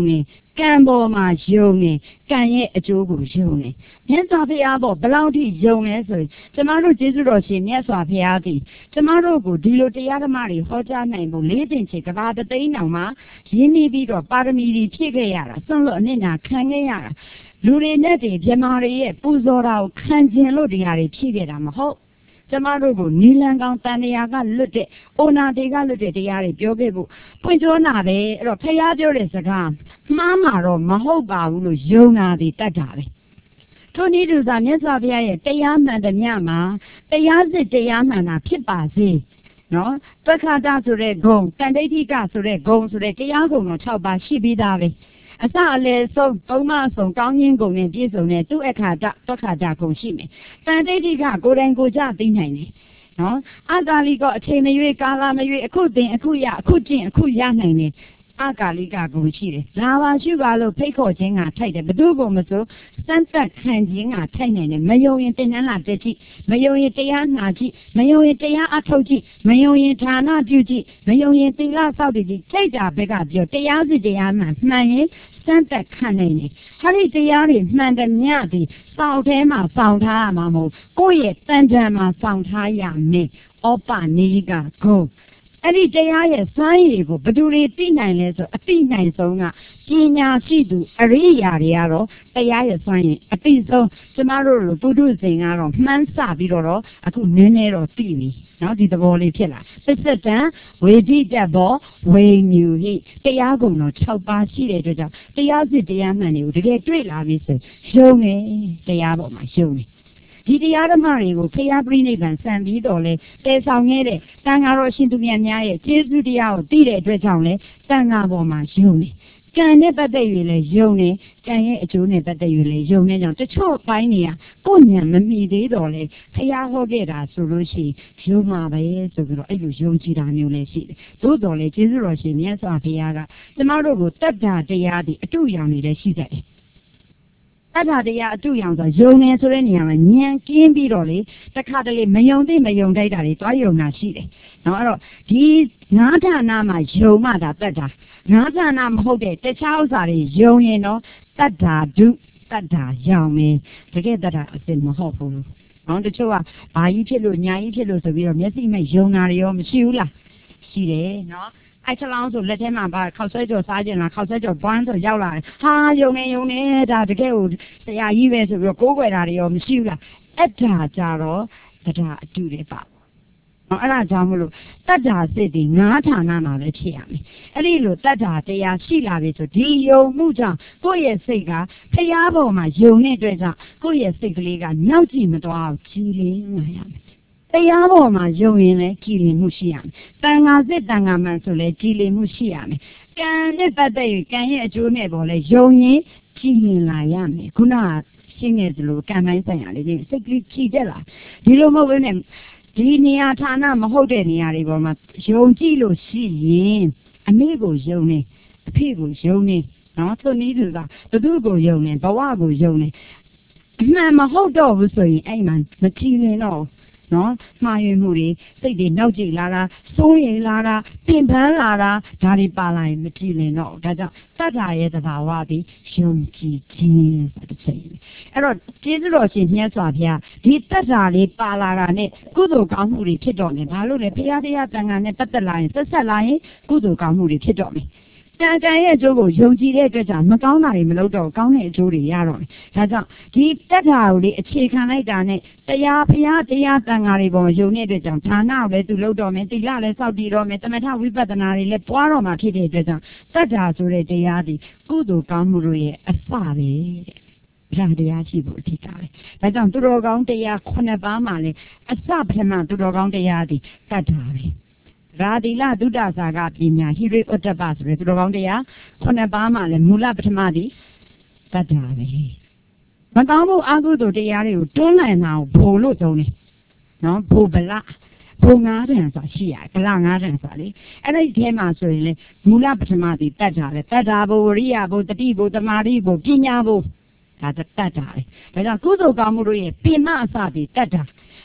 ကံပေါ်မှာယုံနေကံရဲ့အကျိုးကိုယုံနေမြတ်စွာဘုရားပေါ်ဘလောက်ထိယုံလဲဆိုရင်ကျမတို့ကျေးဇူးတော်ရှင်မြတ်စွာဘုရားသည်ကျမတို့ကိုဒီလိုတရားဓမ္မတွေဟောကြားနိုင်ဖို့လေးတင်ချေကဘာတသိန်းတောင်မှရင်းနှီးပြီးတော့ပါရမီတွေဖြည့်ခဲ့ရတာဆွန့်လွတ်အနစ်နာခံခဲ့ရတာလူတွေနဲ့တည်းမြမာတွေရဲ့ပူဇော်တာကိုခံကျင်လို့တရားတွေဖြည့်ခဲ့တာမဟုတ်ကျမတို့ကိုနီလန်ကောင်တန်တရားကလွတ်တဲ့အိုနာတွေကလွတ်တဲ့တရားတွေပြောခဲ့ဖို့ပွင့်ပြောနာပဲအဲ့တော့ဖះပြောတဲ့စကားမှားမှာတော့မဟုတ်ပါဘူးလို့ယုံနာသည်တတ်တာပဲထိုနည်းတူစွာမြတ်စွာဘုရားရဲ့တရားမှန်သမျှမှာတရားစစ်တရားမှန်တာဖြစ်ပါစေနော်သက္ခတဆိုတဲ့ဂုံတန်ဋိဋ္ဌိကဆိုတဲ့ဂုံဆိုတဲ့တရားဂုံတော်၆ပါးရှိပြီးသားပဲအစအလယ်ဆုံးသုံးမဆုံးကောင်းခြင်းဂုံနဲ့ပြည့်စုံတဲ့သူ့အခါတသက္ခတဂုံရှိမယ်တန်ဋိဋ္ဌိကကိုယ်တိုင်ကိုယ်ကျသိနိုင်တယ်နော်အကာလိကအချိန်မရွေးကာလမရွေးအခုသင်အခုရအခုကျင့်အခုရနိုင်တယ်အကာလိကဂုံရှိတယ်လာပါရှုပါလို့ဖိတ်ခေါ်ခြင်းကထိုက်တယ်ဘယ်သူကမဆိုစမ်းသပ်ခံခြင်းကထိုက်နိုင်တယ်မယုံရင်တင်နှန်းလာတက်ကြည့်မယုံရင်တရားနာကြည့်မယုံရင်တရားအထုတ်ကြည့်မယုံရင်ဌာနပြုကြည့်မယုံရင်သီလဆောက်တည်ကြည့်စိတ်ဓာတ်ဘက်ကပြောတရားစစ်တရားမှန်မှန်ရင်စမ်းသပ်ခံနိုင်တယ်ဟာဒီတရားတွေမှန်တယ်မြတ်သည်စောင့်ထဲမှာစောင့်ထားရမှာမဟုတ်ကိုယ့်ရဲ့တန်တန်မှာစောင့်ထားရမယ်ဩပနိကဂုံအဲ့ဒီတရားရဲ့စွမ်းရည်ကိုဘယ်သူတွေသိနိုင်လဲဆိုအသိနိုင်ဆုံးကပညာရှိသူအရိယာတွေကတော့တရားရဲ့စွမ်းရည်အသိဆုံးကျမတို့လိုပုထုဇဉ်ကတော့မှန်းဆပြီးတော့အခုနည်းနည်းတော့သိပြီနော်ဒီသဘောလေးဖြစ်လာသစ္စာတံဝေဒိတဘောဝေညူဟိတရားကုံတော်၆ပါးရှိတဲ့အတွက်ကြောင့်တရားစစ်တရားမှန်တွေကိုတကယ်တွေ့လာပြီဆိုရုံနေတရားပေါ်မှာရုံနေဒီတရားဓမ္မတွေကိုဖျားပြိနိဗ္ဗာန်စံပြီးတော့လဲတည်ဆောင်ခဲ့တဲ့တန်ဃာတော်ရှင်သူမြတ်များရဲ့ကျေးဇူးတရားကိုသိတဲ့အတွက်ကြောင့်လဲတန်ဃာပေါ်မှာယုံနေကံနဲ့ပတ်သက်၍လဲယုံနေကံရဲ့အကျိုးနဲ့ပတ်သက်၍လဲယုံနေကြောင့်တချို့ပိုင်းတွေကကိုယ်ဉာဏ်မမီသေးတော့လဲဖျားဟောခဲ့တာဆိုလို့ရှိရင်ယုံမှာပဲဆိုပြီးတော့အဲ့လိုယုံကြည်တာမျိုးလဲရှိတယ်သို့တော်လဲကျေးဇူးတော်ရှင်မြတ်စွာဘုရားကကျမတို့ကိုတတ္တာတရားဒီအတူရောင်နေလဲရှိတယ်တတ္ထာတရားအတူရောင်ဆိုယုံနေဆိုတဲ့နေရာမှာဉာဏ်ကင်းပြီးတော့လေတခါတလေမယုံသိမယုံတိုက်တာတွေတွားယုံတာရှိတယ်။နော်အဲ့တော့ဒီငါးဌာနမှာယုံမှဒါတတ္ထာငါးဌာနမဟုတ်တဲ့တခြားဥစ္စာတွေယုံရင်တော့တတ္ထာဒုတတ္ထာရောင်မယ်တကယ်တတ္ထာအစစ်မဟုတ်ဘူး။နော်တချို့ကဘာကြီးဖြစ်လို့ညာကြီးဖြစ်လို့ဆိုပြီးတော့မျက်စိမဲ့ယုံတာတွေရောမရှိဘူးလားရှိတယ်နော်အဲ့ချလောင်းဆိုလက်ထဲမှာပါခောက်ဆွဲကြော်စားခြင်းလားခောက်ဆွဲကြော်ဘွန်းဆိုရောက်လာတယ်ဟာယုံနေယုံနေဒါတကယ်ကိုဆရာကြီးပဲဆိုပြီးတော့ကိုးကွယ်တာတွေရောမရှိဘူးလားအဲ့ဒါကြတော့တရားအတူတယ်ပါအဲ့ဒါကြောင့်မလို့တတ္တာစစ်ဒီငါးဌာနမှာပဲဖြစ်ရမယ်အဲ့ဒီလိုတတ္တာတရားရှိလာပြီဆိုဒီယုံမှုကြောင့်ကိုယ့်ရဲ့စိတ်ကဖျားပေါ်မှာယုံတဲ့အတွက်ကြောင့်ကိုယ့်ရဲ့စိတ်ကလေးကညောက်ကြည့်မသွားအောင်ကြည်လင်းလာရမယ်တရားပေါ်မှာယုံရင်လည်းကြည်လင်မှုရှိရမယ်။တန်ခါစစ်တန်ခါမှန်ဆိုလည်းကြည်လင်မှုရှိရမယ်။ကံနဲ့ပတ်သက်ရင်ကံရဲ့အကျိုးနဲ့ပေါ်လဲယုံရင်ကြည်လင်လာရမယ်။ခုနကရှင်းနေသလိုကံတိုင်းဆိုင်ရာလေးတွေစိတ်ကလေးကြည်တက်လာဒီလိုမဟုတ်ဘဲနဲ့ဒီနေရာဌာနမဟုတ်တဲ့နေရာတွေပေါ်မှာယုံကြည်လို့ရှိရင်အမေကိုယုံနေအဖေကိုယုံနေနော်သူနည်းသူကဘသူကိုယုံနေဘဝကိုယုံနေအမှန်မဟုတ်တော့ဘူးဆိုရင်အဲ့မှမကြည်လင်တော့နော်မှားယွင်းမှုတွေစိတ်တွေနောက်ကျလာတာစိုးရိမ်လာတာပြင်ပန်းလာတာဒါတွေပါလာရင်မကြည်လင်တော့ဒါကြောင့်တတ္ထာရဲ့သဘာဝသည်ယုံကြည်ခြင်းဆိုတဲ့စိတ်အဲ့တော့ကျေးဇူးတော်ရှင်မြတ်စွာဘုရားဒီတတ္ထာလေးပါလာတာနဲ့ကုသိုလ်ကောင်းမှုတွေဖြစ်တော့မယ်ဘာလို့လဲဘုရားတရားတန်ခါနဲ့ပတ်သက်လာရင်ဆက်ဆက်လာရင်ကုသိုလ်ကောင်းမှုတွေဖြစ်တော့မယ်တန်တန်ရဲ့အကျိုးကိုယုံကြည်တဲ့အတွက်ကြောင့်မကောင်းတာတွေမလုပ်တော့ကောင်းတဲ့အကျိုးတွေရတော့တယ်။ဒါကြောင့်ဒီတတ္ထာကိုလေအခြေခံလိုက်တာနဲ့တရားဖရာတရားတန်ခါတွေပေါ်ယုံနေတဲ့အတွက်ကြောင့်ဌာနကိုလည်းသူလုပ်တော့မယ်၊သီလလည်းစောင့်တည်တော့မယ်၊သမထဝိပဿနာတွေလည်းပွားတော့မှဖြစ်တဲ့အတွက်ကြောင့်တတ္ထာဆိုတဲ့တရားဒီကုသိုလ်ကောင်းမှုတို့ရဲ့အစပဲတဲ့။ဗျာတရားရှိဖို့အဓိကပဲ။ဒါကြောင့်သူတော်ကောင်းတရားခုနှစ်ပါးမှလည်းအစပထမသူတော်ကောင်းတရားဒီတတ္ထာပဲ။ရာဒီလဒုဒ္ဒစာကပညာဟိရိဩတ္တပဆိုတဲ့သူတော်ကောင်းတရားခုနှစ်ပါးမှလည်းမူလပထမသည်တတ္ထာပဲမကောင်းမှုအကုသိုလ်တရားတွေကိုတွန်းလှန်တာကိုဘိုလ်လို့သုံးတယ်နော်ဘိုလ်ဗလဘိုလ်ငါးတန်ဆိုတာရှိရတယ်ဗလငါးတန်ဆိုတာလေအဲ့ဒီထဲမှာဆိုရင်လေမူလပထမသည်တတ္ထာပဲတတ္ထာဘိုလ်ဝရိယဘိုလ်တတိဘိုလ်သမာဓိဘိုလ်ပညာဘိုလ်ဒါတတ္ထာပဲဒါကြောင့်ကုသိုလ်ကောင်းမှုတို့ရဲ့ပင်မအစသည်တတ္ထာ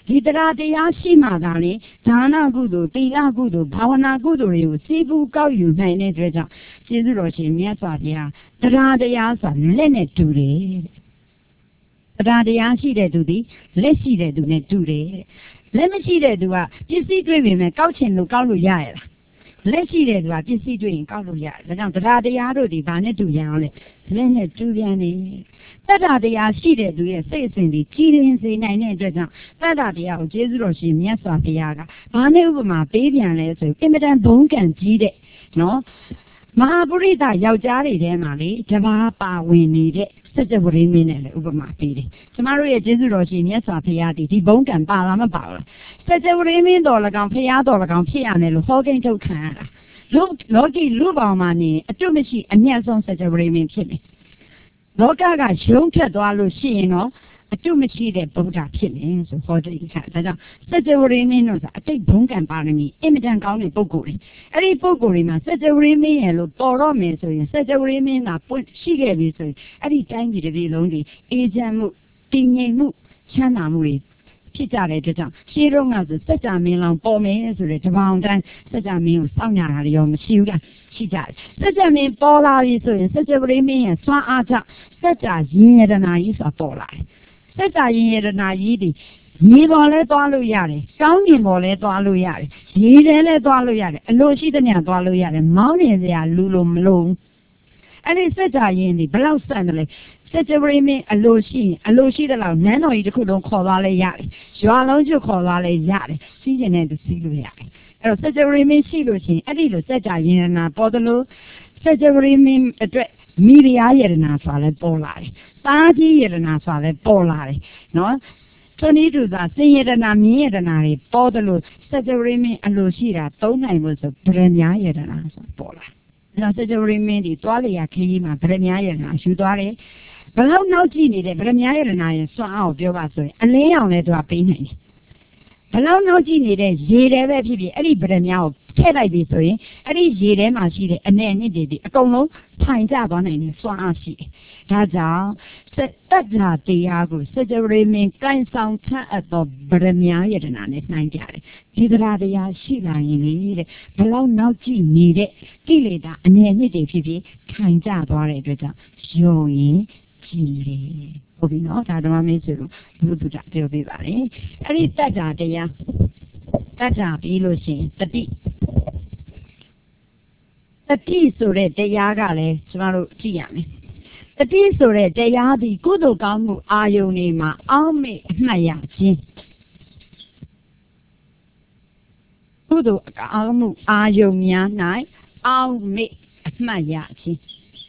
ဒီတရားတရားရှိမှသာလေဒါနကုသိုလ်သီလကုသိုလ်ဘာဝနာကုသိုလ်တွေကိုစီးပူးကောက်ယူနိုင်တဲ့အတွက်ကြောင့်ကျေးဇူးတော်ရှင်မြတ်စွာဘုရားတရားတရားဆိုတာလက်နဲ့တူတယ်တရားတရားရှိတဲ့သူဒီလက်ရှိတဲ့သူနဲ့တူတယ်လက်မရှိတဲ့သူကပစ္စည်းတွေ့ပေမဲ့ကောက်ချင်လို့ကောက်လို့ရရလားလက်ရှိတဲ့သူကပစ္စည်းတွေ့ရင်ကောက်လို့ရတယ်ဒါကြောင့်တရားတရားတို့ဒီဘာနဲ့တူရအောင်လဲလက်နဲ့တူပြန်နေတတ္တတရားရှိတဲ့သူရဲ့စိတ်အစဉ်ဒီကြည်ရင်စေနိုင်တဲ့အတွက်ကြောင့်တတ္တတရားကိုကျေးဇူးတော်ရှင်မြတ်စွာဘုရားကဘာနဲ့ဥပမာပေးပြန်လဲဆိုရင်အင်မတန်ဘုံကံကြီးတဲ့နော်မဟာပုရိသယောက်ျားတွေထဲမှာလေတပါးပါဝင်နေတဲ့စัจ java ရင်းမင်းနဲ့လည်းဥပမာပေးတယ်ကျမတို့ရဲ့ကျေးဇူးတော်ရှင်မြတ်စွာဘုရားဒီဒီဘုံကံပါလားမပါလားစัจ java ရင်းမင်းတော်၎င်းဘုရားတော်၎င်းဖြစ်ရတယ်လို့ဟောကိန်းထုတ်ခံရတာလူလောကီလူပေါင်းမှာနေအတုမရှိအမျက်ဆုံးစัจ java ရင်းမင်းဖြစ်တယ်လောကကရုံးဖြတ်သွားလို့ရှိရင်တော့အတုမရှိတဲ့ဗုဒ္ဓဖြစ်မယ်ဆိုဟောတဲ့အခါဒါကြောင့်စัจ java ရင်းမင်းတို့ဆိုတာအတိတ်ဘုံကံပါရမီအင်မတန်ကောင်းတဲ့ပုဂ္ဂိုလ်တွေအဲ့ဒီပုဂ္ဂိုလ်တွေမှာစัจ java ရင်းမင်းရဲ့လို့ပေါ်တော့မယ်ဆိုရင်စัจ java ရင်းမင်းကပွင့်ရှိခဲ့ပြီဆိုရင်အဲ့ဒီတိုင်းပြည်တစ်ပြည်လုံးဒီအေဂျင့်မှုတည်ငြိမ်မှုချမ်းသာမှုတွေဖြစ်ကြတဲ့အတွက်ကြောင့်ရှင်းတော့ကဆိုစัจ java မင်းလောင်ပေါ်မယ်ဆိုတဲ့တပောင်တိုင်းစัจ java မင်းကိုစောင့်ကြတာရောမရှိဘူးလားရှိကြတယ်စัจ java မင်းပေါ်လာပြီဆိုရင်စัจ java ရင်းမင်းရဲ့စွမ်းအားကြောင့်စัจ java ရင်ရတနာကြီးဆိုတာပေါ်လာတယ်စัจ java ရင်ရတနာကြီးဒီမြေပေါ်လဲသွားလို့ရတယ်ကောင်းကင်ပေါ်လဲသွားလို့ရတယ်ရေထဲလဲသွားလို့ရတယ်အလိုရှိတဲ့ညသွားလို့ရတယ်မောင်းနေစရာလူလိုမလို့အဲ့ဒီစัจ java ရင်ဒီဘယ်လောက်ဆန်တယ်လဲစัจ java ရင်းမင်းအလိုရှိရင်အလိုရှိတဲ့လောက်နန်းတော်ကြီးတစ်ခုလုံးခေါ်သွားလဲရတယ်ရွာလုံးကျွတ်ခေါ်သွားလဲရတယ်စီးကျင်တဲ့သူစီးလို့ရတယ်အဲ့တော့စัจ java ရင်းမင်းရှိလို့ရှိရင်အဲ့ဒီလိုစัจ java ရင်ရတနာပေါ်တယ်လို့စัจ java ရင်းမင်းအတွက်မိရိယာယရနာဆိုတာလဲပေါ်လာတယ်တာကြီးယရနာဆိုတာလဲပေါ်လာတယ်နော်ထိုနည်းတူသာစင်ယတနာမြင်ယတနာတွေပေါ်တယ်လို့စัจ java ရင်းမင်းအလိုရှိတာသုံးနိုင်လို့ဆိုဗရမ ्या ယတနာဆိုတာပေါ်လာနော်စัจ java ရင်းမင်းဒီသွားလျာခရီးမှာဗရမ ्या ယတနာယူသွားတယ်ဘယ်လောက်နောက်ကြည့်နေတဲ့ဗရမ ्या ယတနာရဲ့စွမ်းအားကိုပြောပါဆိုရင်အလင်းအောင်လဲသူကပေးနိုင်တယ်ဘယ်လောက်နောက်ကြည့်နေတဲ့ရေထဲပဲဖြစ်ဖြစ်အဲ့ဒီဗရမ ्या ကိုထည့်လိုက်ပြီဆိုရင်အဲ့ဒီရေထဲမှာရှိတဲ့အနေနဲ့တွေဒီအကုန်လုံးထိုင်ကြသွားနိုင်တယ်စွမ်းအားရှိတယ်ဒါကြောင့်တတ္ထာတရားကိုစัจ java ရင်းမင်းကိုင်ဆောင်ထပ်အပ်သောဗရမ ्या ယတနာနဲ့နှိုင်းကြတယ်ဒီတရားတရားရှိလာရင်လေတဲ့ဘယ်လောက်နောက်ကြည့်နေတဲ့ကိလေသာအနေနဲ့တွေဖြစ်ဖြစ်ထိုင်ကြသွားတဲ့အတွက်ကြောင့်ယုံရင်ကြည်လေဟုတ်ပြီနော်ဒါဓမ္မမင်းဆိုလို့ဘုသူတာပြောပြပါလေအဲ့ဒီတတ္ထာတရားတတ္ထာပြီးလို့ရှိရင်တတိတတိဆိုတဲ့တရားကလည်းကျမတို့ကြည့်ရမယ်တတိဆိုတဲ့တရားဒီကုသိုလ်ကောင်းမှုအာယုန်တွေမှာအောက်မေ့အမှတ်ရခြင်းကုသိုလ်ကောင်းမှုအာယုန်များ၌အောက်မေ့အမှတ်ရခြင်း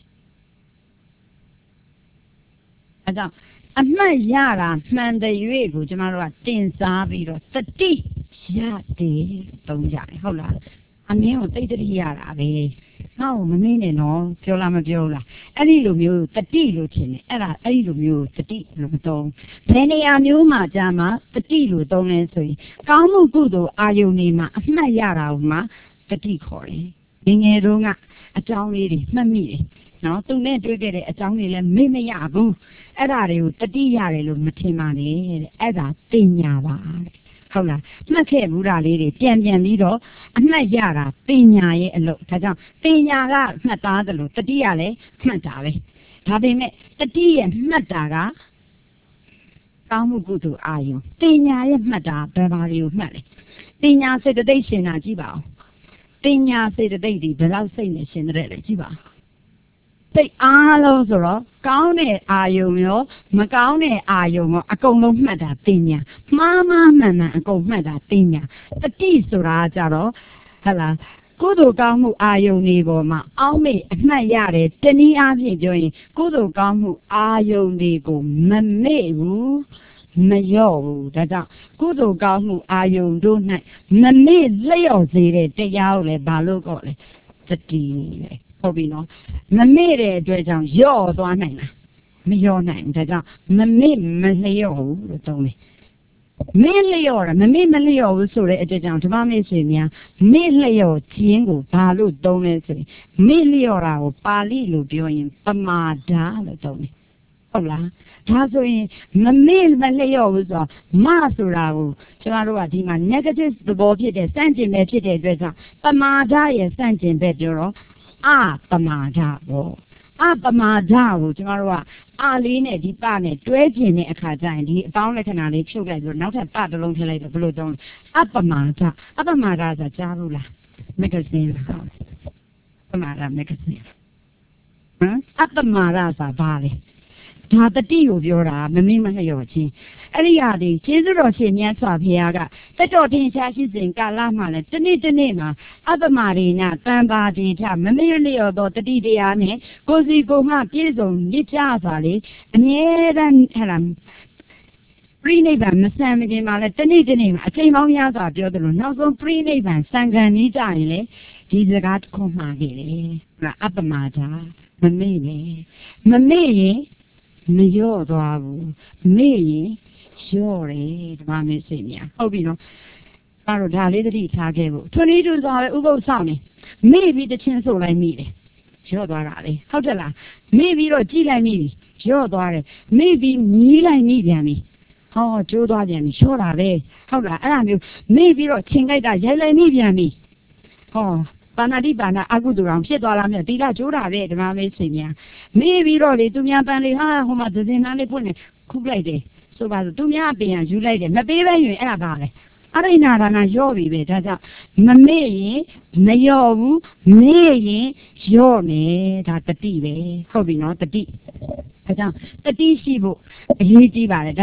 အဲကြောင့်အမှတ်ရတာမှန်တဲ့၍ကိုကျမတို့ကတင်စားပြီးတော့တတိရတယ်သုံးကြတယ်ဟုတ်လားအမင်းကိုသိတတိရတာပဲငါ့ကိုမမင်းနဲ့နော်ပြောလားမပြောလားအဲ့ဒီလိုမျိုးတတိလို့ထင်တယ်အဲ့ဒါအဲ့ဒီလိုမျိုးတတိလို့မသုံးဘယ်နေရာမျိုးမှာကြာမှာတတိလို့သုံးလဲဆိုရင်ကောင်းမှုကုသိုလ်အာယုန်တွေမှာအမှတ်ရတာကိုမှတတိခေါ်တယ်ငယ်ငယ်တုန်းကအကြောင်းလေးတွေမှတ်မိတယ်နော်သူနဲ့တွေ့ခဲ့တဲ့အကြောင်းတွေလည်းမေ့မရဘူးအဲ့ဒါတွေကိုတတိရတယ်လို့မထင်ပါနဲ့တဲ့အဲ့ဒါတင်ညာပါတဲ့ဟုတ်လားမှတ်ခဲ့ဘူးတာလေးတွေပြန်ပြန်ပြီးတော့အမှတ်ရတာတင်ညာရဲ့အလုပ်ဒါကြောင့်တင်ညာကမှတ်သားတယ်လို့တတိကလည်းမှတ်တာပဲဒါပေမဲ့တတိရဲ့မှတ်တာကကောင်းမှုကုသိုလ်အာယုံတင်ညာရဲ့မှတ်တာဘယ်ပါတွေကိုမှတ်လဲတင်ညာစေတသိက်ရှင်တာကြည့်ပါဦးတင်ညာစေတသိက်ဒီဘယ်လောက်စိတ်နဲ့ရှင်တဲ့လဲကြည့်ပါစိတ်အားလုံးဆိုတော့ကောင်းတဲ့အာယုံရောမကောင်းတဲ့အာယုံရောအကုန်လုံးမှတ်တာတင်ညာမှားမှားမှန်မှန်အကုန်မှတ်တာတင်ညာတတိဆိုတာကြတော့ဟလာကုသိုလ်ကောင်းမှုအာယုန်တွေပေါ်မှာအောက်မေ့အမှတ်ရတယ်တနည်းအားဖြင့်ပြောရင်ကုသိုလ်ကောင်းမှုအာယုန်တွေကိုမမေ့ဘူးမလျော့ဘူးဒါကြောင့်ကုသိုလ်ကောင်းမှုအာယုန်တို့၌မမေ့လျော့စေတဲ့တရားကိုလည်းဘာလို့ခေါ်လဲတတိလေဟုတ်ပြီနော်မမေ့တဲ့အတွက်ကြောင့်လျော့သွားနိုင်လားမလျော့နိုင်ဒါကြောင့်မမေ့မလျော့ဘူးလို့သုံးတယ်မင်းလျော့တာမမေ့မလျော့ဘူးဆိုတဲ့အတွက်ကြောင့်ဓမ္မမေ့ဆွေများမေ့လျော့ခြင်းကိုဘာလို့သုံးလဲဆိုရင်မေ့လျော့တာကိုပါဠိလိုပြောရင်ပမာဒလို့သုံးတယ်ပဟုတ်လားဒါဆိုရင်မမေ့မလျော့ဘူးဆိုတော့မဆိုတာကိုကျွန်တော်တို့ကဒီမှာ negative သဘောဖြစ်တဲ့စန့်ကျင်ပဲဖြစ်တဲ့အတွက်ကြောင့်ပမာဒရဲ့စန့်ကျင်ပဲပြောတော့အပမာဒပေါ့အပမာဒကိုကျွန်တော်တို့ကအာလေးနဲ့ဒီပနဲ့တွဲကျင်တဲ့အခါကျရင်ဒီအပေါင်းလက္ခဏာလေးဖြုတ်လိုက်ပြီးနောက်ထပ်ပတစ်လုံးထည့်လိုက်တော့ဘယ်လိုတုံးအပမာဒအပမာဒဆိုတာကြားလို့လားမဂ္ဂဇင်းလားပမာဒမဂ္ဂဇင်းဟမ်အပမာဒဆိုတာဘာလဲဒါတတိကိုပြောတာမမေ့မလျော့ချင်းအဲ့ဒီဟာဒီကျေးဇူးတော်ရှင်မြတ်စွာဘုရားကတက်တော်ထင်ရှားရှိစဉ်ကာလမှာလဲတနေ့တနေ့မှာအပမာရိနာတန်ပါတိထမမေ့လျော့သောတတိတရားနဲ့ကိုစီကိုမှပြည့်စုံမြင့်ကြစွာလေအမြဲတမ်းဟဲ့လားပြိနိဗ္ဗာန်မဆံမခင်မှာလဲတနေ့တနေ့မှာအချိန်ပေါင်းများစွာပြောတယ်လို့နောက်ဆုံးပြိနိဗ္ဗာန်စံခံနေကြရင်လေဒီစကားတစ်ခုမှားခဲ့တယ်ဟုတ်လားအပမာဒမမေ့နဲ့မမေ့ရင်မလျော့သွားဘူးမေ့ရင်လျော့တယ်ဓမ္မမင်းစိတ်များဟုတ်ပြီနော်အဲ့တော့ဒါလေးသတိထားခဲ့ဖို့ထွန်းဤတူစွာပဲဥပုသ်ဆောင်နေမေ့ပြီးတချင်းဆိုလိုက်မိတယ်လျော့သွားတာလေဟုတ်တယ်လားမေ့ပြီးတော့ကြည်လိုက်မိပြီလျော့သွားတယ်မေ့ပြီးမြည်လိုက်မိပြန်ပြီဟောကျိုးသွားပြန်ပြီလျှော့တာပဲဟုတ်လားအဲ့ဒါမျိုးမေ့ပြီးတော့ချိန်လိုက်တာရိုက်လိုက်မိပြန်ပြီဟောပါဏာတိပါဏအကုသိုလ်အောင်ဖြစ်သွားလားမြတ်သီလကျိုးတာပဲဓမ္မမေးစိတ်များမေးပြီးတော့လေသူများပန်းလေးဟာဟိုမှာသင်္နာလေးပွင့်နေခုလိုက်တယ်ဆိုပါစို့သူများအပင်ရယူလိုက်တယ်မပေးဘဲရင်အဲ့ဒါပါလေအရိနာဒါနာရော့ပြီပဲဒါကြောင့်မမေ့ရင်မရော့ဘူးမေ့ရင်ရော့မယ်ဒါတတိပဲဟုတ်ပြီနော်တတိဒါကြောင့်တတိရှိဖို့အရေးကြီးပါတယ်ဒါ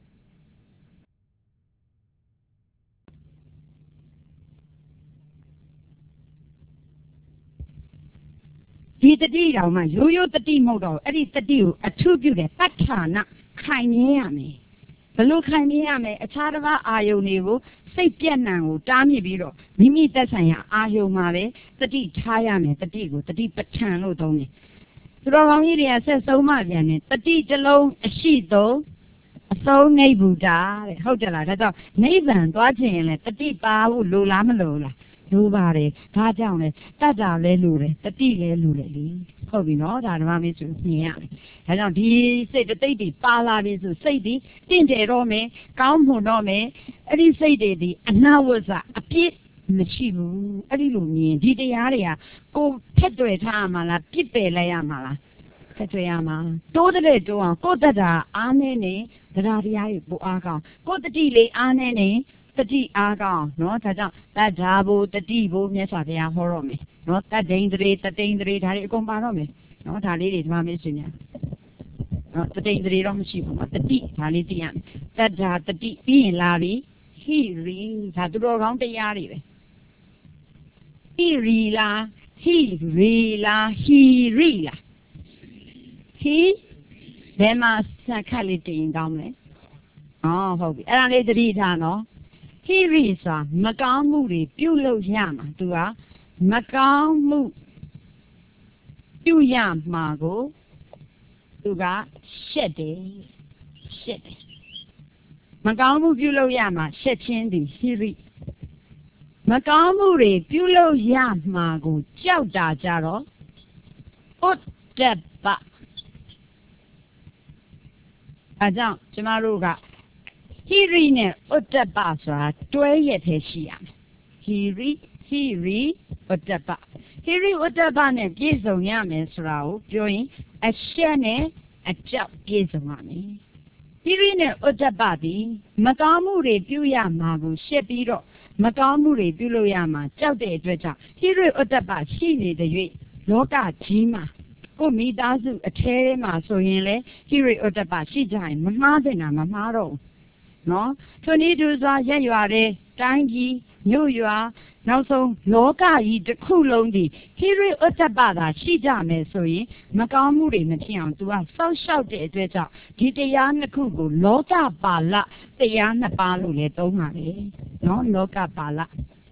ဒီတတိတော်မှာရိုးရိုးတတိမဟုတ်တော့အဲ့ဒီတတိကိုအထုပြုတယ်ပဋ္ဌာနခိုင်မြဲရမယ်ဘလို့ခိုင်မြဲရမယ်အခြားတစ်ပါးအာယုန်တွေကိုစိတ်ပြက်နံကိုတားမြစ်ပြီးတော့မိမိသက်ဆိုင်ရာအာယုန်မှာပဲတတိထားရမယ်တတိကိုတတိပဋ္ဌာန်လို့သုံးတယ်သူတော်ကောင်းကြီးတွေကဆက်ဆုံးမှပြန်တယ်တတိတစ်လုံးအရှိသုံးအဆုံးနိဗ္ဗုဒ္ဓတဲ့ဟုတ်တယ်လားဒါကြောင့်နိဗ္ဗာန်သွားခြင်းရင်လည်းတတိပါဖို့လိုလားမလိုလားလိုပါတယ်ဒါကြောင့်လေတတ်တာလဲလိုတယ်တတိလဲလိုတယ်လေဟုတ်ပြီနော်ဒါဓမ္မမင်းဆိုမြင်ရမယ်ဒါကြောင့်ဒီစိတ်တသိတွေပါလာပြီဆိုစိတ်ဒီတင့်တယ်တော့မယ်ကောင်းမှုတော့မယ်အဲ့ဒီစိတ်တွေဒီအနာဝဇ္ဇအပြစ်မရှိဘူးအဲ့ဒီလိုမြင်ဒီတရားတွေကကိုထက်တွေ့ထားရမှာလားပြစ်ပယ်လိုက်ရမှာလားထက်တွေ့ရမှာတိုးတဲ့တိုးအောင်ကိုတတ်တာအားနေနေတရားတရားတွေပိုအားကောင်းကိုတတိလေးအားနေနေတတိအားကောင်းနော်ဒါကြောင့်တတ်တာဘို့တတိဘို့မြတ်စွာဘုရားဟောတော့မယ်နော်တတ်ဒိန်တရေတတိန်တရေဒါတွေအကုန်ပါတော့မယ်နော်ဒါလေးတွေဒီမှာမင်းရှင်များနော်တတိန်တရေတော့မရှိဘူးနော်တတိဒါလေးသိရမယ်တတ်တာတတိပြီးရင်လာပြီဟိရီဒါသူတော်ကောင်းတရားတွေပဲဟိရီလားဟိရီလားဟိရီလားဟိဘယ်မှာစက်ခက်လေးတင်ကောင်းမလဲအော်ဟုတ်ပြီအဲ့ဒါလေးသတိထားနော်ဟိရိဆိုမကောင်းမှုတွေပြုလုပ်ရမှာသူကမကောင်းမှုပြုရမှာကိုသူကရှက်တယ်ရှက်တယ်မကောင်းမှုပြုလုပ်ရမှာရှက်ခြင်းသည်ဟိရိမကောင်းမှုတွေပြုလုပ်ရမှာကိုကြောက်တာကြတော့ဥဒ္ဒပအဲကြောင့်ကျမတို့ကဟိရိနဲ့ဥဒ္ဒပဆိုတာတွဲရက်ထဲရှိရမယ်ဟိရိဟိရိဥဒ္ဒပဟိရိဥဒ္ဒပနဲ့ပြည့်စုံရမယ်ဆိုတာကိုပြောရင်အရှက်နဲ့အကြောက်ပြည့်စုံရမယ်ဟိရိနဲ့ဥဒ္ဒပသည်မကောင်းမှုတွေပြုရမှာကိုရှက်ပြီးတော့မကောင်းမှုတွေပြုလို့ရမှာကြောက်တဲ့အတွက်ကြောင့်ဟိရိဥဒ္ဒပရှိနေတဲ့၍လောကကြီးမှာကိုမိသားစုအထဲထဲမှာဆိုရင်လေဟိရိဥဒ္ဒပရှိကြရင်မမှားတဲ့နာမမှားတော့နော်သူနည်းတူစွာရက်ရွာတဲ့တိုင်းကြီးမြို့ရွာနောက်ဆုံးလောကကြီးတစ်ခုလုံးဒီဟိရိဥဒ္ဒပသာရှိကြမယ်ဆိုရင်မကောင်းမှုတွေမဖြစ်အောင် तू ကစောင့်ရှောက်တဲ့အတွက်ကြောင့်ဒီတရားနှစ်ခုကိုလောကပါဠတရားနှစ်ပါးလို့လည်းသုံးပါတယ်နော်လောကပါဠ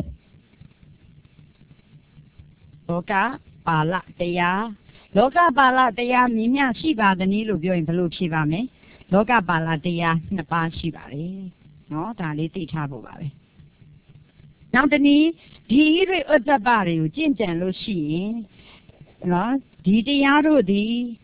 လောကပါဠတရားလောကပါဠတရားမြင်မြရှိပါသနည်းလို့ပြောရင်ဘယ်လိုဖြေပါမလဲလောကပါဠတရားနှစ်ပါးရှိပါတယ်နော်ဒါလေးသိထားဖို့ပါပဲနောက်တနည်းဒီဟိရိဥဒ္ဒပတွေကိုကျင့်ကြံလို့ရှိရင်နော်ဒီတရားတို့သည်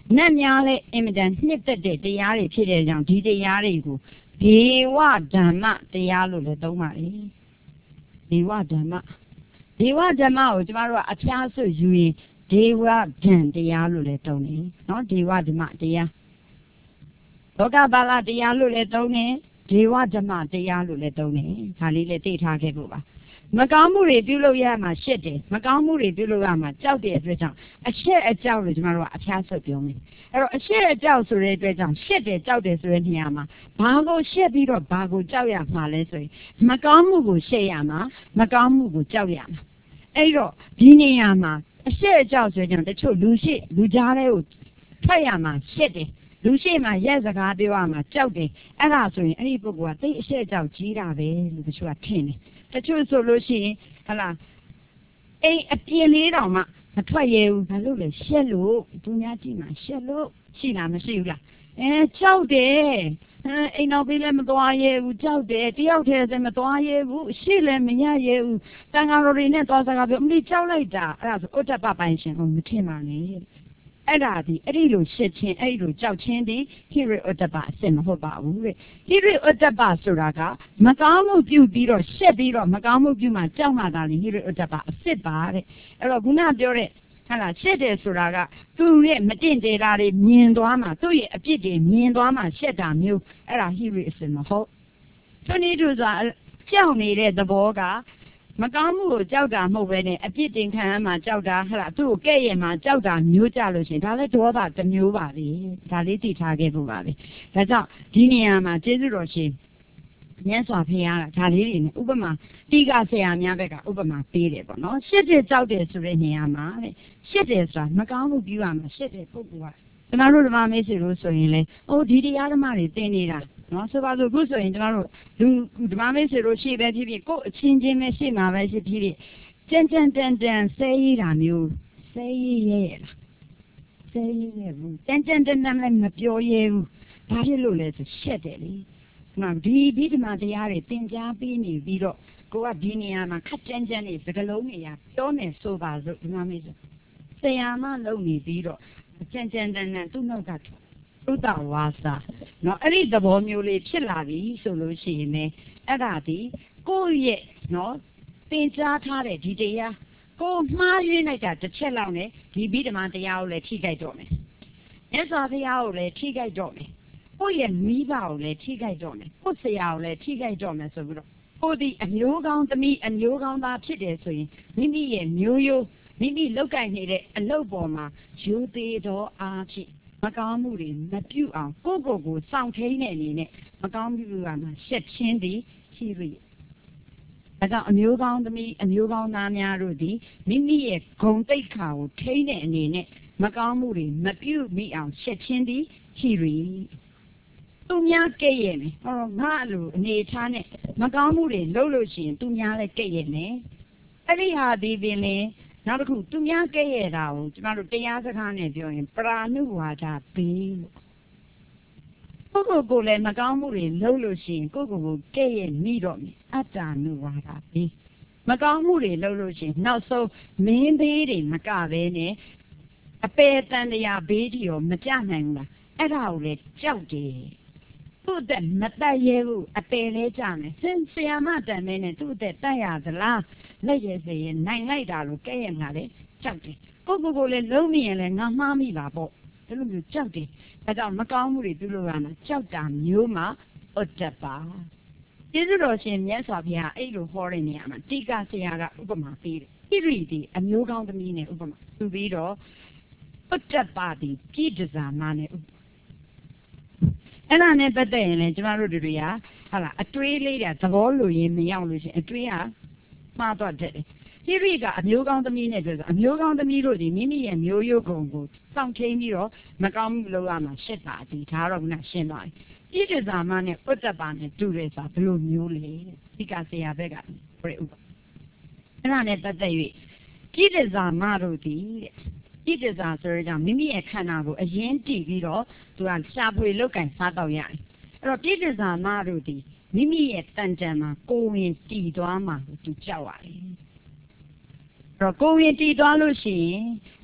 နတ်များလည်းအင်မတန်နှစ်သက်တဲ့တရားတွေဖြစ်တဲ့ကြောင့်ဒီတရားတွေကိုဒေဝဓမ္မတရားလို့လည်းသုံးပါလေဒေဝဓမ္မဒေဝဓမ္မကိုကျမတို့ကအဖျားဆွယူရင်ဒေဝဓံတရားလို့လည်းသုံးတယ်နော်ဒေဝဓမ္မတရားလောကပါဠတရားလို့လည်းသုံးတယ်ဒေဝဓမ္မတရားလို့လည်းသုံးတယ်ဒါလေးလည်းသိထားခဲ့ဖို့ပါမကောင်းမှုတွေပြုလုပ်ရမှာရှက်တယ်မကောင်းမှုတွေပြုလုပ်ရမှာကြောက်တဲ့အတွက်ကြောင့်အရှက်အကြောက်လို့ကျမတို့ကအဖျားဆွပြောမယ်အဲ့တော့အရှက်အကြောက်ဆိုတဲ့အတွက်ကြောင့်ရှက်တယ်ကြောက်တယ်ဆိုတဲ့နေရာမှာဘာကိုရှက်ပြီးတော့ဘာကိုကြောက်ရမှာလဲဆိုရင်မကောင်းမှုကိုရှက်ရမှာမကောင်းမှုကိုကြောက်ရမှာအဲ့တော့ဒီနေရာမှာအရှက်အကြောက်ဆိုတဲ့ကြောင့်တချို့လူရှိလူကြားတွေကိုထွက်ရမှာရှက်တယ်လူရှိမှရက်စကားပြောရမှာကြောက်တယ်အဲ့ဒါဆိုရင်အဲ့ဒီပုဂ္ဂိုလ်ကသိအရှက်အကြောက်ကြီးတာပဲလို့တချို့ကထင်တယ်တချို့ဆိုလို့ရှိရင်ဟလာအိမ်အပြင်းလေးတောင်မှမထွက်ရဘူးဘာလို့လဲရှက်လို့သူများကြည့်မှရှက်လို့ရှိလားမရှိဘူးလားအဲကြောက်တယ်အဲအိမ်နောက်ပြီးလည်းမသွားရဘူးကြောက်တယ်တယောက်တည်းလည်းမသွားရဘူးရှိလည်းမရရဘူးတန်ဃာတော်တွေနဲ့သွားစကားပြောအမလေးကြောက်လိုက်တာအဲ့ဒါဆိုဥဒ္ဒပပိုင်ရှင်ကိုမထင်ပါနဲ့အဲ့ဒါဒီအဲ့ဒီလိုရှစ်ချင်းအဲ့ဒီလိုကြောက်ချင်းဒီဟိရိဥဒ္ဒပအစစ်မဟုတ်ပါဘူးတဲ့ဟိရိဥဒ္ဒပဆိုတာကမကောင်းမှုပြုပြီးတော့ရှက်ပြီးတော့မကောင်းမှုပြုမှကြောက်မှသာလေဟိရိဥဒ္ဒပအစစ်ပါတဲ့အဲ့တော့ခုနပြောတဲ့ဟာလားရှက်တယ်ဆိုတာကသူ့ရဲ့မတင့်တယ်တာတွေမြင်သွားမှသူ့ရဲ့အပြစ်တွေမြင်သွားမှရှက်တာမျိုးအဲ့ဒါဟိရိအစစ်မဟုတ်သူနည်းတူစွာကြောက်နေတဲ့သဘောကမကောင်းမှုကိုကြောက်တာမဟုတ်ပဲနဲ့အပြစ်တင်ခံရမှကြောက်တာဟဲ့လားသူ့ကိုကဲ့ရဲ့မှကြောက်တာမျိုးကြလို့ရှိရင်ဒါလည်းဒေါသတစ်မျိုးပါလေဒါလေးသိထားခဲ့ဖို့ပါပဲဒါကြောင့်ဒီနေရာမှာကျေးဇူးတော်ရှင်မြတ်စွာဘုရားကဒါလေးတွေနဲ့ဥပမာတိကဆရာများဘက်ကဥပမာပေးတယ်ပေါ့နော်ရှစ်တဲ့ကြောက်တယ်ဆိုတဲ့နေရာမှာတဲ့ရှစ်တယ်ဆိုတာမကောင်းမှုပြုရမှာရှစ်တဲ့ပုဂ္ဂိုလ်ကကျမတို့ဓမ္မမေးစီလို့ဆိုရင်လေအိုးဒီတရားဓမ္မတွေသင်နေတာနော်ဆိုပါစို့အခုဆိုရင်ကျမတို့လူဓမ္မမေးစီလို့ရှိပဲဖြစ်ဖြစ်ကိုယ်အချင်းချင်းပဲရှိမှာပဲရှိဖြစ်ဖြစ်ကြမ်းကြမ်းတန်တန်ဆဲရတာမျိုးဆဲရရဲ့လားဆဲရရဲ့ဘူးကြမ်းကြမ်းတန်တန်လည်းမပြောရဲဘူးဘာဖြစ်လို့လဲဆိုရှက်တယ်လေနော်ဒီဗိဓမာတရားတွေသင်ကြားပေးနေပြီးတော့ကိုကဒီနေရာမှာခက်ကြမ်းကြမ်းနေစကလုံးတွေရပြောနေဆိုပါစို့ဓမ္မမေးစီဆရာမလုပ်နေပြီးတော့ကြမ်းကြမ်းတန်တန်သူ့နောက်ကသုတဝါစာနော်အဲ့ဒီသဘောမျိုးလေးဖြစ်လာပြီဆိုလို့ရှိရင်လည်းအဲ့ဒါဒီကိုယ့်ရဲ့နော်သင်ကြားထားတဲ့ဒီတရားကိုမှားယွင်းလိုက်တာတစ်ချက်လောက်နဲ့ဒီဗိဓမာတရားကိုလည်းထိခိုက်တော့မယ်မြတ်စွာဘုရားကိုလည်းထိခိုက်တော့မယ်ကိုယ့်ရဲ့မိဘကိုလည်းထိခိုက်တော့မယ်ကိုယ့်ဆရာကိုလည်းထိခိုက်တော့မယ်ဆိုပြီးတော့ကိုဒီအမျိုးကောင်းသမီးအမျိုးကောင်းသားဖြစ်တယ်ဆိုရင်မိမိရဲ့မျိုးရိုးမိမိလောက်ကင်နေတဲ့အလုပ်ပေါ်မှာယူသေးသောအားဖြင့်မကောင်းမှုတွေမပြုအောင်ကိုယ့်ကိုယ်ကိုစောင့်ထိန်တဲ့အနေနဲ့မကောင်းမှုကမှရှက်ချင်းသည်ရှိရည်ဒါကြောင့်အမျိုးကောင်းသမီးအမျိုးကောင်းသားများတို့သည်မိမိရဲ့ဂုဏ်သိက္ခာကိုထိန်းတဲ့အနေနဲ့မကောင်းမှုတွေမပြုမိအောင်ရှက်ချင်းသည်ရှိရည်သူများကဲ့ရဲ့မယ်ဟောငါလိုအနေထားနဲ့မကောင်းမှုတွေလုပ်လို့ရှိရင်သူများလည်းကဲ့ရဲ့မယ်အဲ့ဒီဟာဒီပင်လေနောက်တစ်ခုသူများကဲ့ရဲ့တာကိုကျမတို့တရားစကားနဲ့ပြောရင်ပရာနုဝါဒပေးလို့ကိုယ့်ကိုယ်ကိုလည်းမကောင်းမှုတွေလုပ်လို့ရှိရင်ကိုယ့်ကိုယ်ကိုကဲ့ရဲ့မိတော့မယ်အတ္တနုဝါဒပေးမကောင်းမှုတွေလုပ်လို့ရှိရင်နောက်ဆုံးမင်းသေးတွေမကပဲနဲ့အပေတန်တရားဘေးတီရောမကြနိုင်ဘူးလားအဲ့ဒါကိုလည်းကြောက်တယ်သူ့အသက်မတတ်ရဲဘူးအပေလဲကြမယ်ဆင်ဆရာမတန်မဲနဲ့သူ့အသက်တတ်ရသလားလက်ရစေရင်နိုင်လိုက်တာလို့ကဲ့ရဲ့ငါလေကြောက်တယ်ကိုကိုကိုလည်းလုံးမြင်လည်းငါမှားမိပါပေါ့ဒီလိုမျိုးကြောက်တယ်ဒါကြောင့်မကောင်းမှုတွေပြုလို့ရမှာကြောက်တာမျိုးမှဥဒ္ဒပါကျေးဇူးတော်ရှင်မြတ်စွာဘုရားအဲ့လိုဟောတဲ့နေရာမှာတိကဆရာကဥပမာပေးတယ်ဣရိတိအမျိုးကောင်းသမီးနဲ့ဥပမာသူပြီးတော့ဥဒ္ဒပါတိပြည်တစားမနဲ့အဲ့ဒါနဲ့ပတ်သက်ရင်လည်းကျမတို့တွေကဟာလားအတွေးလေးတဲ့သဘောလိုရင်းမရောက်လို့ရှိရင်အတွေးကမှားတော့တယ်ဟိရိကအမျိုးကောင်းသမီးနဲ့ပြောဆိုအမျိုးကောင်းသမီးတို့ဒီမိမိရဲ့မျိုးရိုးကုံကိုစောင့်ထိန်ပြီးတော့မကောင်းမှုလုပ်ရမှာရှစ်ပါဒီဒါတော့ကရှင်းသွားပြီဣတိဇာမနဲ့ဥဒ္ဒပါနဲ့တူတယ်ဆိုတာဘယ်လိုမျိုးလဲဒီကဆရာဘက်ကပြည့်ဥပအဲ့ဒါနဲ့ပတ်သက်၍ဣတိဇာမတို့ဒီတဲ့ဣတိဇာဆိုတဲ့ကြောင့်မိမိရဲ့ခန္ဓာကိုအရင်တည်ပြီးတော့သူကရှားဖွေလောက်ကင်စားတော့ရတယ်အဲ့တော့ဣတိဇာမတို့ဒီမိမိရဲ့တန်တန်မှာကိုယ်ဝင်တည်သွားမှာသူကြောက်ရတယ်တော့ကိုယ်ရင်တည်သွားလို့ရှိရင်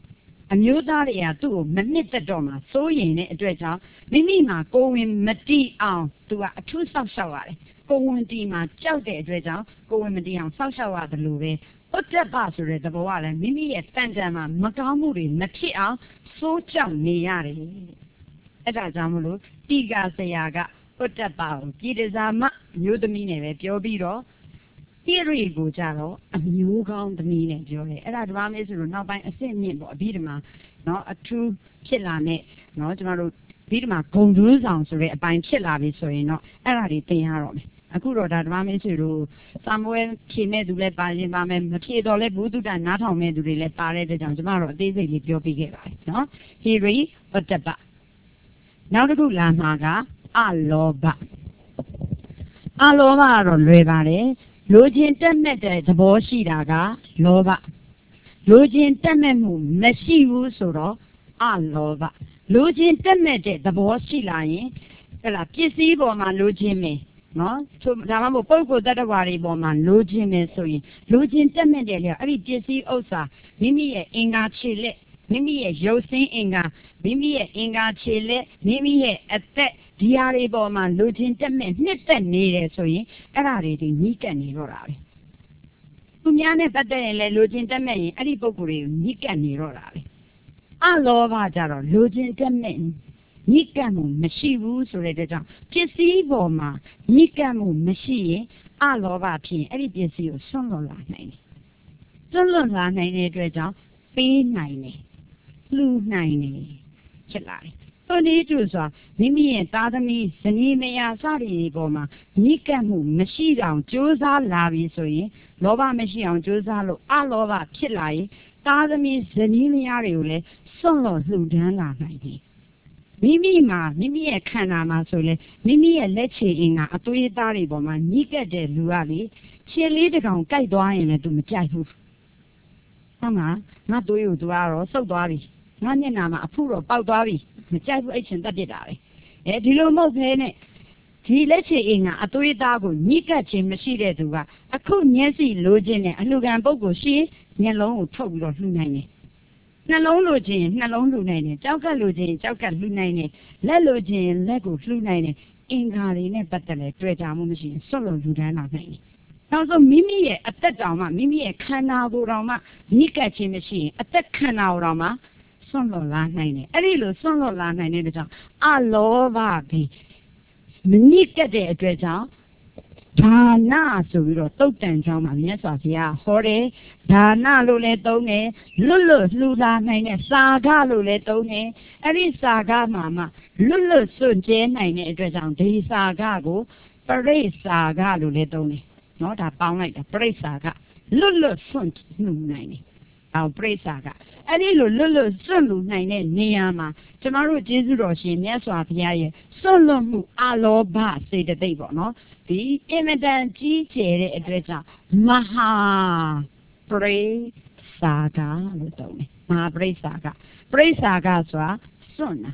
အမျိုးသားတွေကသူ့ကိုမနစ်သက်တော့မှစိုးရင်တဲ့အတွက်ကြောင့်မိမိမှာကိုယ်ဝင်မတီးအောင်သူကအထူးဆောက်ရှောက်ရတယ်ကိုယ်ဝင်တီးမှာကြောက်တဲ့အတွက်ကြောင့်ကိုယ်ဝင်မတီးအောင်ဆောက်ရှောက်ရတယ်လို့ပဲဥဒ္ဒပဆိုတဲ့သဘောကလည်းမိမိရဲ့တန်တန်မှာမကောင်းမှုတွေမဖြစ်အောင်စိုးကြောက်နေရတယ်အဲ့ဒါကြောင့်မလို့တိကဆရာကဥဒ္ဒပကိုပြည်တစားမမျိုးသမီးနဲ့ပဲပြောပြီးတော့ဣရိကိုကြတော့အမျိုးကောင်းသမီးနဲ့ပြောတယ်အဲ့ဒါဓမ္မမေဆိုလို့နောက်ပိုင်းအစစ်မြင့်ပေါ့အဘိဓမ္မာနော်အထူးဖြစ်လာနဲ့နော်ကျမတို့အဘိဓမ္မာဂုံတွင်းဆောင်ဆိုတဲ့အပိုင်းဖြစ်လာပြီဆိုရင်တော့အဲ့ဒါတွေသင်ရတော့မယ်အခုတော့ဒါဓမ္မမေဆိုလို့စာမွေးဖြေမဲ့သူလည်းပါရင်ပါမယ်မဖြေတော့လဲဘုဒ္ဓတနားထောင်မဲ့သူတွေလည်းပါတဲ့အတွက်ကြောင့်ကျမတို့အသေးစိတ်လေးပြောပြခဲ့ပါတယ်နော်ဟိရိဝတ္တပနောက်တစ်ခုလာမှာကအလောဘအလောဘကတော့လွယ်ပါတယ်လိုချင်တက်မဲ့တဲ့သဘောရှိတာကလောဘလိုချင်တက်မဲ့မှုမရှိဘူးဆိုတော့အလောဘလိုချင်တက်မဲ့တဲ့သဘောရှိလာရင်ဟဲ့လားပစ္စည်းပေါ်မှာလိုချင်မယ်နော်ဒါမှမဟုတ်ပုဂ္ဂိုလ်တ attva တွေပေါ်မှာလိုချင်မယ်ဆိုရင်လိုချင်တက်မဲ့တဲ့လေအဲ့ဒီပစ္စည်းဥစ္စာမိမိရဲ့အင်္ဂါခြေလက်မိမိရဲ့ရုပ်ဆင်းအင်္ဂါမိမိရဲ့အင်္ဂါခြေလက်မိမိရဲ့အသက်ဒီဟာတွေပေါ်မှာလူချင်းတက်မဲ့နှစ်သက်နေတယ်ဆိုရင်အဲ့ဒါတွေဒီညှိကပ်နေတော့တာပဲသူများနဲ့ပတ်သက်ရင်လည်းလူချင်းတက်မဲ့ရင်အဲ့ဒီပုဂ္ဂိုလ်တွေကိုညှိကပ်နေတော့တာပဲအလောဘကြတော့လူချင်းတက်မဲ့ညှိကပ်မှုမရှိဘူးဆိုတဲ့အတွက်ကြောင့်ပစ္စည်းပေါ်မှာညှိကပ်မှုမရှိရင်အလောဘဖြစ်ရင်အဲ့ဒီပစ္စည်းကိုဆွန့်လွတ်လာနိုင်တယ်ဆွန့်လွတ်လာနိုင်တဲ့အတွက်ကြောင့်ပေးနိုင်တယ်လှူနိုင်တယ်ဖြစ်လာတယ်။ဆိုဒီကျဆိုမိမိရဲ့သားသမီးဇနီးမယားစသည်ပေါ်မှာညှိကပ်မှုမရှိအောင်ကြိုးစားလာပြီဆိုရင်လောဘမရှိအောင်ကြိုးစားလို့အလောဘဖြစ်လာရင်သားသမီးဇနီးမယားတွေကိုလည်းစွန့်လွတ်လှူဒန်းလာနိုင်တယ်။မိမိမှာမိမိရဲ့ခန္ဓာမှာဆိုလေမိမိရဲ့လက်ချေအင်ကအသွေးသားတွေပေါ်မှာညှိကပ်တဲ့လူကလေခြေလေးတစ်ကောင်ကြိုက်သွားရင်လည်းသူမကြိုက်ဘူး။ဟုတ်မှာငါသွေးကိုသူကတော့ဆုတ်သွားပြီငါမျက်နှာမှာအဖုတော့ပေါက်သွားပြီမကြိုက်ဘူးအဲ့ချင်းတက်ပြစ်တာပဲအဲဒီလိုမဟုတ်သေးနဲ့ဒီလက်ချေအင်ကအသွေးသားကိုညှိကပ်ခြင်းမရှိတဲ့သူကအခုမျက်စိလိုချင်တဲ့အလှခံပုဂ္ဂိုလ်ရှိမျက်လုံးကိုထုတ်ပြီးတော့လှူနိုင်တယ်နှလုံးလိုချင်နှလုံးလှူနိုင်တယ်ကြောက်ကက်လိုချင်ကြောက်ကက်လှူနိုင်တယ်လက်လိုချင်လက်ကိုလှူနိုင်တယ်အင်္ဂါတွေနဲ့ပတ်သက်လဲတွေ့ကြမှုမရှိရင်ဆွတ်လို့လှူဒန်းလာနိုင်တယ်နောက်ဆုံးမိမိရဲ့အသက်တောင်မှမိမိရဲ့ခန္ဓာကိုယ်တောင်မှညှိကပ်ခြင်းမရှိရင်အသက်ခန္ဓာကိုယ်တောင်မှစွန့်လွတ်လာနိုင်တယ်အဲ့ဒီလိုစွန့်လွတ်လာနိုင်တဲ့ကြောင့်အလောဘပဲမညစ်ကတဲ့အတွက်ကြောင့်ဒါနဆိုပြီးတော့တုတ်တန်ကြောင်းမှာမြတ်စွာဘုရားဟောတယ်ဒါနလို့လည်းသုံးတယ်လွတ်လွတ်လှူလာနိုင်တဲ့စာကလို့လည်းသုံးတယ်အဲ့ဒီစာကမှာမှလွတ်လွတ်စွန့်ကျဲနိုင်တဲ့အတွက်ကြောင့်ဒီစာကကိုပရိစ္ဆာကလို့လည်းသုံးတယ်နော်ဒါပေါင်းလိုက်တာပရိစ္ဆာကလွတ်လွတ်စွန့်လှူနိုင်တယ်အောင်ပရိစ္ဆာကအဲ့ဒီလိုလွတ်လွတ်စွန့်လူနိုင်တဲ့နေရာမှာကျမတို့ကျေးဇူးတော်ရှင်မြတ်စွာဘုရားရဲ့စွန့်လွတ်မှုအလောဘစေတသိက်ပေါ့နော်ဒီအင်မတန်ကြီးကျယ်တဲ့အတွက်ကြောင့်မဟာပရိစ္ဆာကလို့သုံးတယ်မဟာပရိစ္ဆာကပရိစ္ဆာကဆိုတာစွန့်တာ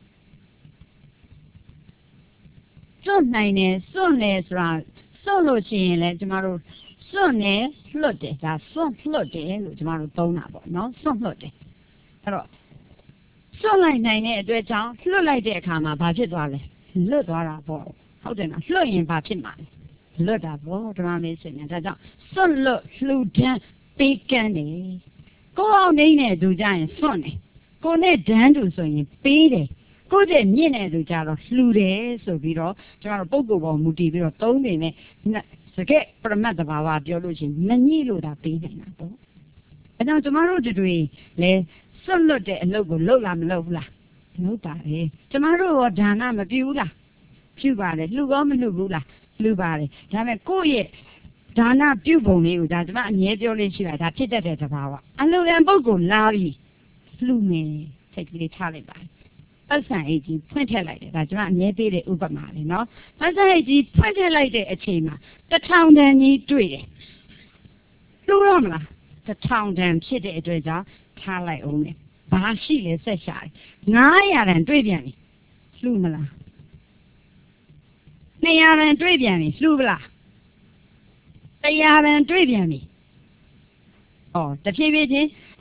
စွန့်နိုင်တယ်စွန့်တယ်ဆိုတာစွန့်လို့ရှိရင်လည်းကျမတို့စွန့်နေလွတ်တယ်ဒါစွန့်လွတ်တယ်လို့ကျမတို့သုံးတာပေါ့နော်စွန့်လွတ်တယ်အဲ့တော့စွန့်လိုက်နိုင်တဲ့အတွက်ကြောင့်လွတ်လိုက်တဲ့အခါမှာဘာဖြစ်သွားလဲလွတ်သွားတာပေါ့ဟုတ်တယ်နော်လွတ်ရင်ဘာဖြစ်မှာလဲလွတ်တာပေါ့ဓမ္မမေးရှင်ဒါကြောင့်စွန့်လွတ်လှူဒန်းပေးကမ်းတယ်ကိုယ်အောင်နေတဲ့သူကြရင်စွန့်တယ်ကိုယ်နဲ့ဒန်းသူဆိုရင်ပေးတယ်ကိုယ့်တဲ့မြင့်တဲ့သူကြတော့လှူတယ်ဆိုပြီးတော့ကျမတို့ပုဂ္ဂိုလ်ပေါ်မူတည်ပြီးတော့သုံးနေနဲ့စကဲပရမတ်တဘာဝပြောလို့ရှိရင်မညှိလို့ဒါပေးနေတာပေါ့အဲကြောင့်ကျမတို့တွေလေစွန့်လွတ်တဲ့အလုပ်ကိုလုပ်လားမလုပ်ဘူးလားလုပ်ပါလေကျမတို့ရောဒါနမပြုဘူးလားပြုပါတယ်လှူကောမလှူဘူးလားလှူပါတယ်ဒါပေမဲ့ကိုယ့်ရဲ့ဒါနပြုပုံလေးကိုဒါကျမအမြဲပြောလေးရှိတာဒါဖြစ်တတ်တဲ့တဘာဝအလှခံပုဂ္ဂိုလ်လာပြီးလှူမယ်စိတ်ကလေးထားလိုက်ပါပတ်စံအိတ်ကြီးဖွင့်ထည့်လိုက်တယ်ဒါကျွန်မအမြဲပေးတဲ့ဥပမာလေနော်ပတ်စံအိတ်ကြီးဖွင့်ထည့်လိုက်တဲ့အချိန်မှာတထောင်တန်ကြီးတွေ့တယ်လှူရမလားတထောင်တန်ဖြစ်တဲ့အတွက်ကြောင့်ထားလိုက်အောင်လေဘာရှိလဲဆက်ရှာတယ်ငါးရာတန်တွေ့ပြန်ပြီလှူမလားနှစ်ရာတန်တွေ့ပြန်ပြီလှူပလားတရာတန်တွေ့ပြန်ပြီဩတဖြည်းဖြည်းချင်း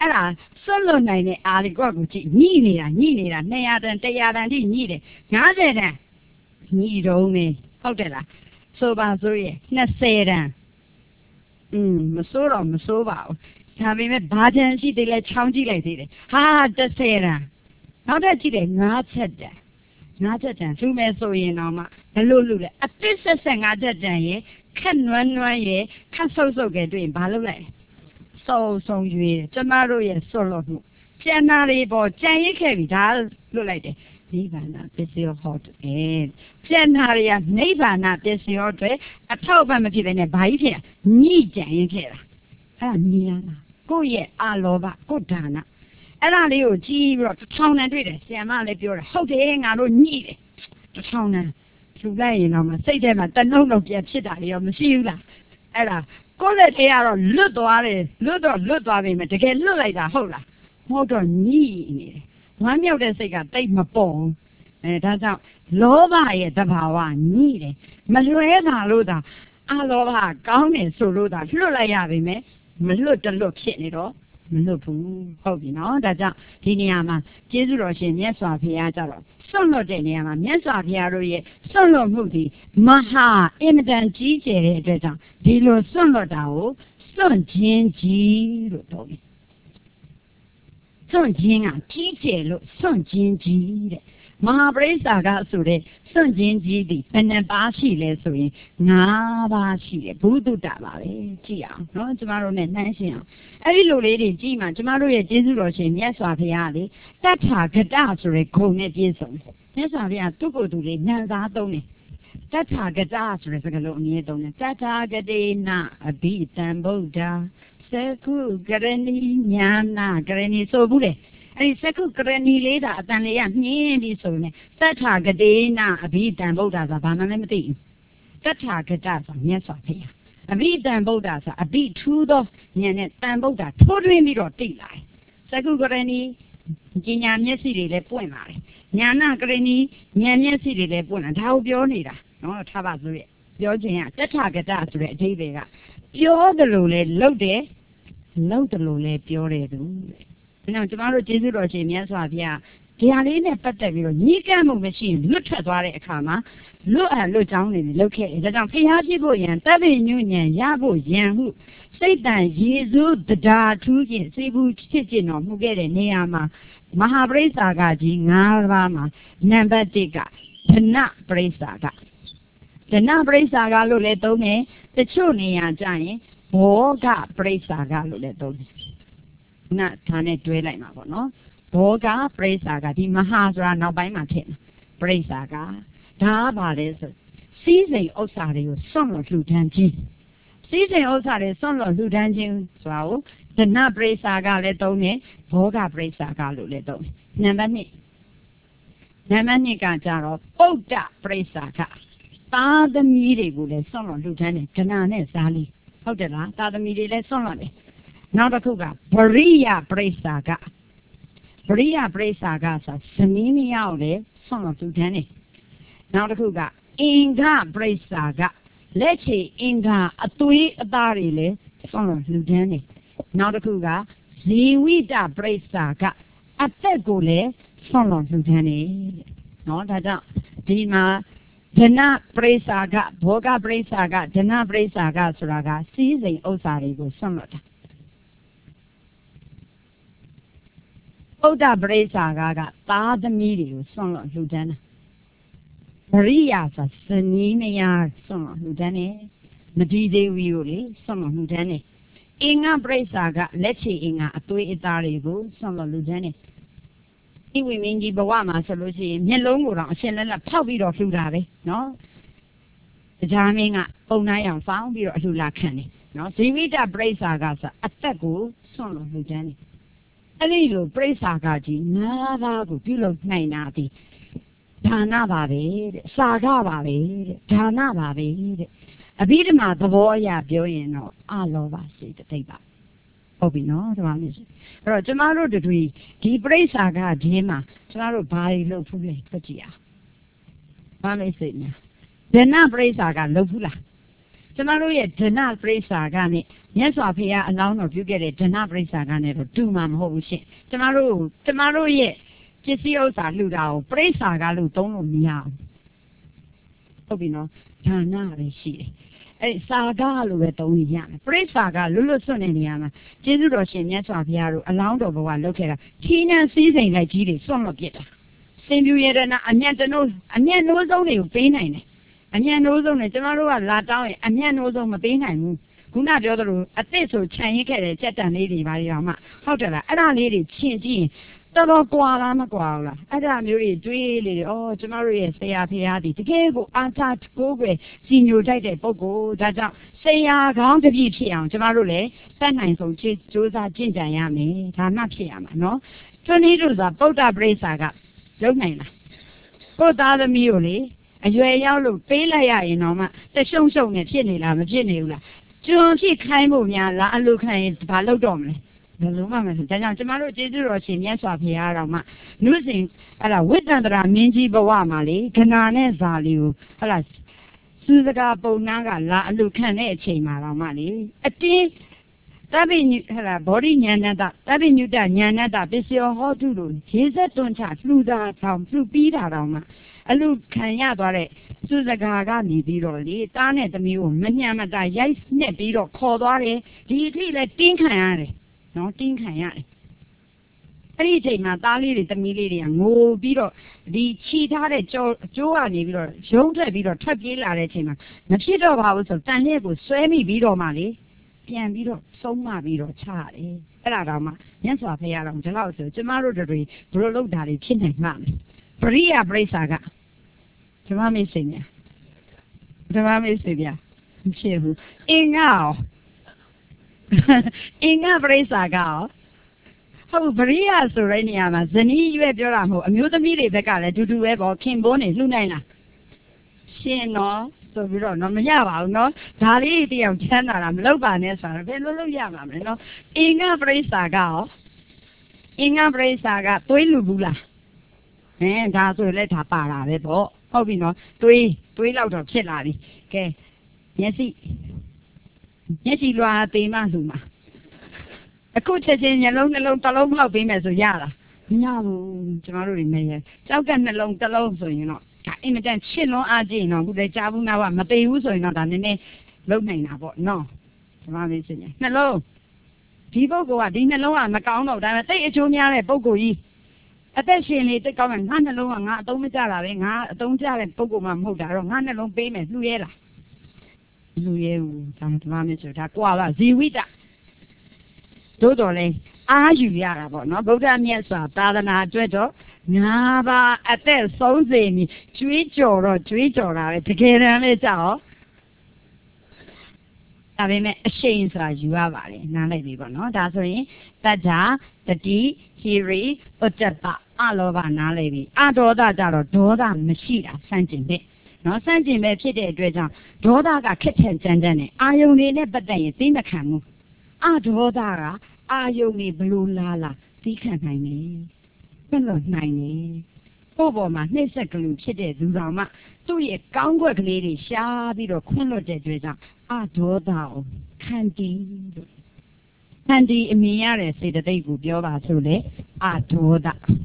အဲ့ဒါစွန့်လွတ်နိုင်တဲ့အားလေးကိုယ့်ကိုကြည့်ညှိနေတာညှိနေတာနှစ်ရာတန်တစ်ရာတန်ထိညှိတယ်ငါးဆယ်တန်ညှိတော့မေးဟုတ်တယ်လားဆိုပါဆိုရဲ့နှစ်ဆယ်တန်อืมမစိုးတော့မစိုးပါဘူးဒါပေမဲ့ဘာချမ်းရှိသေးလဲချောင်းကြည့်လိုက်သေးတယ်ဟာတစ်ဆယ်တန်နောက်တစ်ကြည့်တယ်ငါးချက်တန်ငါးချက်တန်သူ့မဲ့ဆိုရင်တော့မှဘလို့လို့လဲအသစ်ဆက်ဆက်ငါးချက်တန်ရဲ့ခက်နွမ်းနွမ်းရဲ့ခက်ဆုပ်ဆုပ်ကဲတွေ့ရင်ဘာလုပ်လိုက်စုံစုံရွေးကျမတို့ရဲ့ဆွလို့မှုကျန်နာတွေပေါ်ကြံရစ်ခဲ့ပြီဒါလွတ်လိုက်တယ်နိဗ္ဗာန်ပစ္စည်းဟောတယ်ကျန်နာတွေကနိဗ္ဗာန်ပစ္စည်းဟောတယ်အထောက်အပံ့မဖြစ်ဘဲနဲ့ဘာကြီးဖြစ်ညှိကြံရစ်ခဲ့တာအဲ့ဒါညှိရတာကိုယ့်ရဲ့အာလောဘကိုယ်ဒါနအဲ့ဒါလေးကိုကြည့်ပြီးတော့တစ်ထောင်နဲ့တွေ့တယ်ဆရာမလည်းပြောတယ်ဟုတ်တယ်ငါတို့ညှိတယ်တစ်ထောင်နဲ့လူလိုက်ရင်တော့မစိတ်ထဲမှာတနှုံလုံးပြဖြစ်တာရောမရှိဘူးလားအဲ့ဒါကိုယ့်လက်ထဲကတော့လွတ်သွားတယ်လွတ်တော့လွတ်သွားပြီမယ်တကယ်လွတ်လိုက်တာဟုတ်လားမဟုတ်တော့ညှိနေတယ်ဝမ်းမြောက်တဲ့စိတ်ကတိတ်မပေါ်အဲဒါကြောင့်လောဘရဲ့သဘာဝညှိတယ်မလွဲတာလို့သာအလောဘကောင်းတယ်ဆိုလို့သာလွတ်လိုက်ရပြီမယ်မလွတ်တလွတ်ဖြစ်နေတော့မလွတ်ဘူးဟုတ်ပြီနော်ဒါကြောင့်ဒီနေရာမှာကျေးဇူးတော်ရှင်မြတ်စွာဘုရားကြတော့စွန့်လွတ်တဲ့နေရာမှာမြတ်စွာဘုရားတို့ရဲ့စွန့်လွတ်မှုဒီမဟာအင်မတန်ကြီးကျယ်တဲ့အတွက်ကြောင့်ဒီလိုစွန့်လွတ်တာကိုစွန့်ခြင်းကြီးလို့ပြောတယ်စွန့်ခြင်းကကြီးကျယ်လို့စွန့်ခြင်းကြီးတဲ့မဟာပရိစ္ဆာကဆိုတဲ့စွန့်ခြင်းကြီးဒီဘယ်နှပါးရှိလဲဆိုရင်ငါးပါးရှိတယ်ဘုဒ္ဓတာပါပဲကြည့်အောင်နော်ကျမတို့ ਨੇ နှမ်းရှင်းအောင်အဲ့ဒီလိုလေးတွေကြည့်မှကျမတို့ရဲ့ကျေးဇူးတော်ရှင်မြတ်စွာဘုရားလေတတ္ထာဂတဆိုတဲ့ဂုဏ်နဲ့ပြည့်စုံတယ်မြတ်စွာဘုရားသူ့ကိုယ်သူလေးနံစားသုံးတယ်တတ္ထာဂတဆိုတဲ့စကားလုံးအမြဲသုံးတယ်တတ္ထာဂတေနအဘိတံဗုဒ္ဓသကုကရဏီညာနာကရဏီဆိုဘူးလေအဲ့ဒီသကုကရဏီလေးတာအတန်လေးကမြင်းပြီးဆိုနေတတ္ထာဂတေနအဘိတံဗုဒ္ဓဆိုတာဘာမှလည်းမသိဘူးတတ္ထာဂတဆိုမြတ်စွာဘုရားအဘိတံဗုဒ္ဓဆိုအဘိထူးသောဉာဏ်နဲ့တန်ဗုဒ္ဓထိုးထွင်းပြီးတော့သိလာတယ်သကုကရဏီဉာဏ်မျက်စိတွေလည်းပွင့်လာတယ်ညာနာကရဏီဉာဏ်မျက်စိတွေလည်းပွင့်လာဒါကိုပြောနေတာနော်ထားပါဆိုရပြောခြင်းကတတ္ထာဂတဆိုတဲ့အဓိပ္ပာယ်ကပြောတယ်လို့လည်းလုပ်တယ်လုပ်တယ်လို့လည်းပြောတယ်သူတဲ့ဒါကြောင့်ကျမတို့ကျေးဇူးတော်ရှင်မြတ်စွာဘုရားဒီဟာလေးနဲ့ပတ်သက်ပြီးတော့ညှိကပ်မှုမရှိရင်လွတ်ထွက်သွားတဲ့အခါမှာလွတ်အပ်လွတ်ကြောင်းနေပြီလုပ်ခဲ့တယ်ဒါကြောင့်ဖျားဖြစ်ဖို့ရန်တပ်ပိညွညံရဖို့ရန်ဟုစိတ်တန်ရေစိုးတရားထူးခြင်းစေဘူးဖြစ်ခြင်းတော်မှုခဲ့တဲ့နေရာမှာမဟာပရိစ္ဆာကကြီး၅ပါးမှာနံပါတ်၁ကဒနပရိစ္ဆာကဒနပရိစ္ဆာကလို့လည်းသုံးတယ်တချို့နေရာကျရင်ဘောဂပရိစ္ဆာကလို့လည်းသုံးတယ်နာဒါနဲ့တွဲလိုက်မှာပေါ့နော်ဘောဂပရိစ္ဆာကဒီမဟာဆိုတာနောက်ပိုင်းမှာထည့်ပရိစ္ဆာကဒါပါလေဆိုစီးစိမ်ဥစ္စာတွေကိုစွန့်လွတ်လှူဒန်းခြင်းစီးစိမ်ဥစ္စာတွေစွန့်လွတ်လှူဒန်းခြင်းဆိုတာကိုဒနပရိစ္ဆာကလည်းသုံးတယ်ဘောဂပရိစ္ဆာကလို့လည်းသုံးတယ်နံပါတ်၂နံပါတ်၂ကကြတော့ပုဒ္ဒပရိစ္ဆာကသားသမီးတွေကိုလည်းစွန့်လွတ်လှူဒန်းတယ်ဒနာနဲ့ဇာလီဟုတ်တယ်လားသားသမီးတွေလည်းစွန့်လွတ်တယ်နောက်တစ်ခုကဗရိယပရိစ္ဆာကဗရိယပရိစ္ဆာကဆိုဇနီးမယားကိုလည်းစွန့်လွတ်လှူဒန်းတယ်နောက်တစ်ခုကအင်္ဂပရိစ္ဆာကလက်ချေအင်္ဂအသွေးအသားတွေလည်းစွန့်လွတ်လှူဒန်းတယ်နောက်တစ်ခုကဇီဝိတပရိစ္ဆာကအသက်ကိုလည်းစွန့်လွတ်လှူဒန်းတယ်နော်ဒါကြောင့်ဒီမှာဒနပရိစ္ဆာကဘောဂပရိစ္ဆာကဒနပရိစ္ဆာကဆိုတာကစီးစိမ်ဥစ္စာတွေကိုစွန့်လွတ်တာပုဒ္ဒပရိစ္ဆာကကသားသမီးတွေကိုစွန့်လွတ်လှူဒန်းတာဗရိယဆိုဇနီးမယားစွန့်လွတ်လှူဒန်းတယ်မဒီသေးဝီကိုလေစွန့်လွတ်လှူဒန်းတယ်အင်္ဂပရိစ္ဆာကလက်ချေအင်္ဂအသွေးအသားတွေကိုစွန့်လွတ်လှူဒန်းတယ်ဒီဝိမင်းကြီးဘဝမှာဆိုလို့ရှိရင်မျက်လုံးကိုတော့အရှင်လက်လက်ဖောက်ပြီးတော့လှူတာပဲနော်တရားမင်းကပုံနားအောင်ဖောင်းပြီးတော့အလှူလာခံတယ်နော်ဇီဝိတပရိစ္ဆာကဆိုအသက်ကိုစွန့်လွတ်လှူဒန်းတယ်အဲ့ဒီလိုပရိစ္ဆာကကြီးငါးပါးကိုပြုလုပ်နိုင်တာဒီဒါနပါပဲတဲ့စာကပါပဲတဲ့ဒါနပါပဲတဲ့အဘိဓမ္မာသဘောအရပြောရင်တော့အလောဘစိတ်တိတ်ပါဟုတ်ပြီနော်ဒီမှာမြင်အဲ့တော့ကျမတို့တူဒီပရိစ္ဆာကဒီမှာကျမတို့ဘာတွေလုပ်ဖူးလဲကြည့်ကြည့်အောင်ဘာလို့စိတ်များဒနပရိစ္ဆာကလုပ်ဖူးလားကျကျမတို့ရဲ့ဒဏပရိစ္ဆာကနေမြတ်စွာဘုရားအလောင်းတော်ပြုခဲ့တဲ့ဒဏပရိစ္ဆာကနေတော့တူမှာမဟုတ်ဘူးရှင်ကျမတို့ကျမတို့ရဲ့ပစ္စည်းဥစ္စာလှူတာကိုပရိစ္ဆာကလို့သုံးလို့မရဘူးဟုတ်ပြီနော်ဒါနပဲရှိတယ်အဲ့စာကားလို့ပဲသုံးလို့ရမယ်ပရိစ္ဆာကလွတ်လွတ်ဆွတ်နေနေရမှာကျေးဇူးတော်ရှင်မြတ်စွာဘုရားတို့အလောင်းတော်ဘဝလုပ်ခဲ့တာခီးနှံစည်းစိမ်လိုက်ကြီးတွေစွန့်လွတ်ပြစ်တာစင်ပြူရတနာအမျက်တနိုးအမျက်နိုးဆုံးတွေကိုပေးနိုင်တယ်အမျက်နိုးဆုံးတွေကျမတို့ကလာတောင်းရင်အမျက်နိုးဆုံးမပေးနိုင်ဘူးခုနပြောသလိုအသစ်ဆိုခြံရစ်ခဲ့တဲ့ကြက်တန်လေးတွေပါရောမှဟုတ်တယ်လားအဲ့ဒါလေးတွေချင်းကြည့်ရင်တော်တော်ကွာလားမကွာဘူးလားအဲ့ဒါမျိုးတွေတွေးလေဩကျမတို့ရဲ့ဆရာဖေဟာဒီတကယ်ကိုအာသာကိုပဲစီညိုတိုက်တဲ့ပုံကိုဒါကြောင့်ဆရာကောင်းတပည့်ဖြစ်အောင်ကျမတို့လည်းတတ်နိုင်ဆုံးကြိုးစားကျင့်ကြံရမယ်ဒါမှဖြစ်ရမှာနော်သူနည်းတို့သာဗုဒ္ဓပရိစ္ဆာကလုပ်နိုင်လားကိုယ်သားသမီးကိုလေအရွယ်ရောက်လို့ပေးလိုက်ရရင်တော့မှတရှုံရှုံနဲ့ဖြစ်နေလားမဖြစ်နေဘူးလားကျွန်းဖြစ်ခိုင်းဖို့များလားအလိုခိုင်းရင်ဘာလုပ်တော့မလဲဘယ်လိုမှမဖြစ်ဒါကြောင့်ကျမတို့ကျေးဇူးတော်ရှင်မြတ်စွာဘုရားတော်မှာနုစဉ်အဲ့ဒါဝိတ္တန္တရာမင်းကြီးဘဝမှာလေခဏနဲ့ဇာလီကိုဟဲ့လားစူးစကားပုံနှန်းကလာအလိုခံတဲ့အချိန်မှာတော့မှလေအတင်းတပိညဟဲ့လားဘောဓိဉာဏတတပိညုတဉာဏတပစ္စယောဟောတုလို့ရေစက်တွန်းချလှူတာထောင်လှူပြီးတာတော့မှအလူခံရသွားတဲ့စူးစကားကနေပြီးတော့လေတားနဲ့သမီးကိုမညံမတာရိုက်နဲ့ပြီးတော့ခေါ်သွားတယ်ဒီအထိလည်းတင်းခံရတယ်နော်တင်းခံရတယ်အဲ့ဒီအချိန်မှာသားလေးတွေသမီးလေးတွေကငိုပြီးတော့ဒီခြိထားတဲ့ကြိုးကြိုးကနေပြီးတော့ရုံးထွက်ပြီးတော့ထွက်ပြေးလာတဲ့အချိန်မှာမဖြစ်တော့ပါဘူးဆိုတန်လျက်ကိုဆွဲမိပြီးတော့မှလေပြန်ပြီးတော့ဆုံးမပြီးတော့ချရတယ်အဲ့ဒါတော့မှမြတ်စွာဘုရားတော်ဒီလောက်ဆိုကျမတို့တွေဘလို့လောက်တာတွေဖြစ်နိုင်မှာပရိယပရိစ္ဆာကဓမ္မမေ့စိညာဓမ္မမေ့စိညာမဖြစ်ဘူးအင်္ဂါအင်္ဂါပရိစ္ဆာကဟုတ်ပရိယဆိုတဲ့နေရာမှာဇနီးရွယ်ပြောတာမဟုတ်အမျိုးသမီးတွေဘက်ကလည်းတူတူပဲပေါ့ခင်ပွန်းနေလှူနိုင်လားရှင်နော်ဆိုပြီးတော့တော့မရပါဘူးနော်ဒါလေးတယောက်ချမ်းသာတာမလုပ်ပါနဲ့ဆိုတော့ဘယ်လိုလုပ်ရမှာမလဲနော်အင်္ဂါပရိစ္ဆာကရောအင်္ဂါပရိစ္ဆာကသွေးလူဘူးလားဟင်ဒါဆိုလည်းဒါပါတာပဲပေါ့ဟုတ်ပြီနော်သွေးသွေးလောက်တော့ဖြစ်လာပြီကဲမျက်စိမျက်စိလွှာသေးမှလူမှာအခုချက်ချင်းမျက်လုံးနှလုံးတစ်လုံးလောက်ပေးမယ်ဆိုရလားမရဘူးကျမတို့တွေမဲ့ရကြောက်ကနှလုံးတစ်လုံးဆိုရင်တော့ဒါအင်မတန်ချစ်လွန်အားကြီးနော်ခုလည်းကြားဘူးနာကမသေးဘူးဆိုရင်တော့ဒါနည်းနည်းလုံးနိုင်တာပေါ့နော်ကျမလေးရှင်နှလုံးဒီပုဂ္ဂိုလ်ကဒီနှလုံးကမကောင်းတော့ဒါပေမဲ့တိတ်အချိုးများတဲ့ပုဂ္ဂိုလ်ကြီးအသက်ရှင်လေးတိတ်ကောင်းတယ်ငါနှလုံးကငါအသုံးမကျတာပဲငါအသုံးကျတဲ့ပုဂ္ဂိုလ်မှမဟုတ်တာတော့ငါနှလုံးပေးမယ်လှူရဲလားလူရဲဘူးဒါမှမဟုတ်ဆိုဒါကွာလားဇီဝိတတို့တော်လဲအားယူရတာပေါ့နော်ဗုဒ္ဓမြတ်စွာသာသနာအတွက်တော့ငါးပါးအသက်ဆုံးစေမည်ကျွေးကြော်တော့ကျွေးကြော်တာပဲတကယ်တမ်းလေးကြောက်ဒါပေမဲ့အရှိန်ဆိုတာယူရပါတယ်နားလိုက်ပြီပေါ့နော်ဒါဆိုရင်တတ္ထာတတိဟိရိဥတ္တပအလောဘနားလိုက်ပြီအဒေါသကြတော့ဒေါသမရှိတာစမ်းကျင်ပဲနော်စမ်းကျင်ပဲဖြစ်တဲ့အတွက်ကြောင့်ဒေါသကခက်ထန်ကြမ်းကြမ်းနဲ့အာယုန်တွေနဲ့ပတ်သက်ရင်သိမခံဘူးအဒေါသကအာယုန်တွေဘလို့လားလားသိခံနိုင်တယ်ဘယ်လိုနိုင်လဲပို့ပေါ်မှာနှိမ့်ဆက်ကလေးဖြစ်တဲ့သူတော်မှသူ့ရဲ့ကောင်းကွက်ကလေးတွေရှားပြီးတော့ခွင့်လွတ်တဲ့အတွက်ကြောင့်အဒေါသကိုခံတီးလို့ခံတီးအမြင်ရတဲ့စေတသိက်ကိုပြောပါဆိုလေအဒေါသ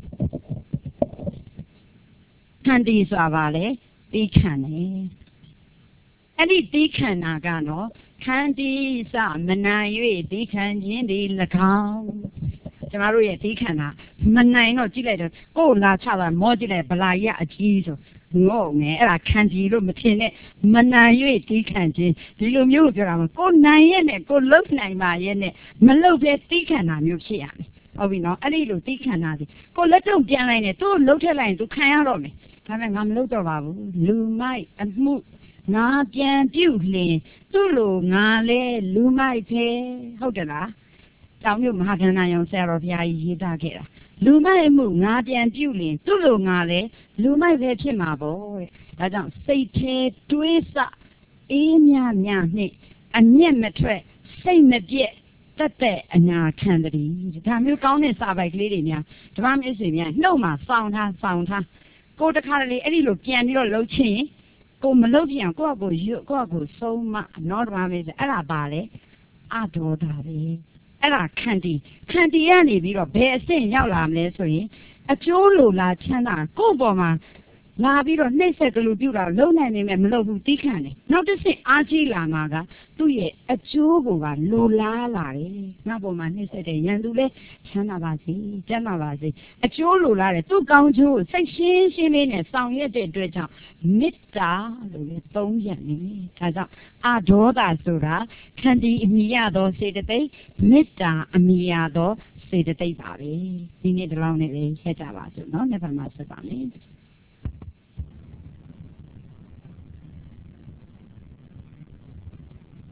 ခံတီးဆိုတာပါလေသိခံတယ်အဲ့ဒီသိခံတာကနော်ခန္တီစမနိုင်၍သိခံခြင်းဒီ၎င်းကျမတို့ရဲ့သိခံတာမနိုင်တော့ကြည့်လိုက်တော့ကိုယ်လာချတာမောကြည့်လိုက်ဗလာရအကြီးဆိုငေါ့ငယ်အဲ့ဒါခန္တီလို့မထင်နဲ့မနိုင်၍သိခံခြင်းဒီလိုမျိုးပြောတာမကိုနိုင်ရဲ့နဲ့ကိုလှုပ်နိုင်ပါရဲ့နဲ့မလှုပ်ပဲသိခံတာမျိုးဖြစ်ရမယ်ဟုတ်ပြီနော်အဲ့ဒီလိုသိခံတာဒီကိုလက်တော့ပြန်လိုက်နေသူ့လှုပ်ထက်လိုက်ရင်သူခံရတော့မယ်ဒါပေမဲ့ငါမလှုပ်တော့ပါဘူးလူမိုက်အမှုငါပြန်ပြုတ်လင်သူ့လိုငါလဲလူမိုက်ပဲဟုတ်တယ်လားတောင်မြို့မဟာကဏ္ဍယုံဆရာတော်ဘုရားကြီးရေးသားခဲ့တာလူမိုက်မှုငါပြန်ပြုတ်လင်သူ့လိုငါလဲလူမိုက်ပဲဖြစ်မှာပေါ့တဲ့ဒါကြောင့်စိတ်ထဲတွေးစအေးမြမြနဲ့အမျက်မထွက်စိတ်မပြည့်တက်တဲ့အနာခံတည်းဒါမျိုးကောင်းတဲ့စာပိုက်ကလေးတွေများဓမ္မမအစ်စေများနှုတ်မှာစောင်းထားစောင်းထားကိုတခါတလေအဲ့ဒီလိုပြန်ပြီးတော့လှုပ်ချင်းကိုမလုပ်ပြန်ကိုယ့်ကိုရွတ်ကိုယ့်ကိုဆုံးမနော်ဓမ္မမေဆိုအဲ့ဒါပါလေအဒေါသပဲအဲ့ဒါခန္တီခန္တီကနေပြီးတော့ဘယ်အဆင့်ရောက်လာမလဲဆိုရင်အကျိုးလိုလားချမ်းသာကိုယ့်ပေါ်မှာလာပြီးတော့နှိမ့်ဆက်ကလူပြူတာလုံနိုင်နေမယ်မလုပ်ဘူးတီးခံတယ်နောက်တစ်ဆင့်အားကြီးလာမှာကသူ့ရဲ့အကျိုးကိုကလိုလားလာတယ်နောက်ပေါ်မှာနှိမ့်ဆက်တဲ့ရန်သူလဲချမ်းသာပါစေကျမ်းသာပါစေအကျိုးလိုလားတယ်သူ့ကောင်းကျိုးကိုစိတ်ရှင်းရှင်းလေးနဲ့ဆောင်ရွက်တဲ့အတွက်ကြောင့်မေတ္တာလို့လည်းသုံးပြန်နေဒါကြောင့်အာဒေါသဆိုတာခန္တီအမိရသောစေတသိက်မေတ္တာအမိရသောစေတသိက်ပါပဲဒီနေ့ဒီလောက်နဲ့ပဲဆက်ကြပါစို့เนาะနေ့ပတ်မှာဆက်ပါမယ်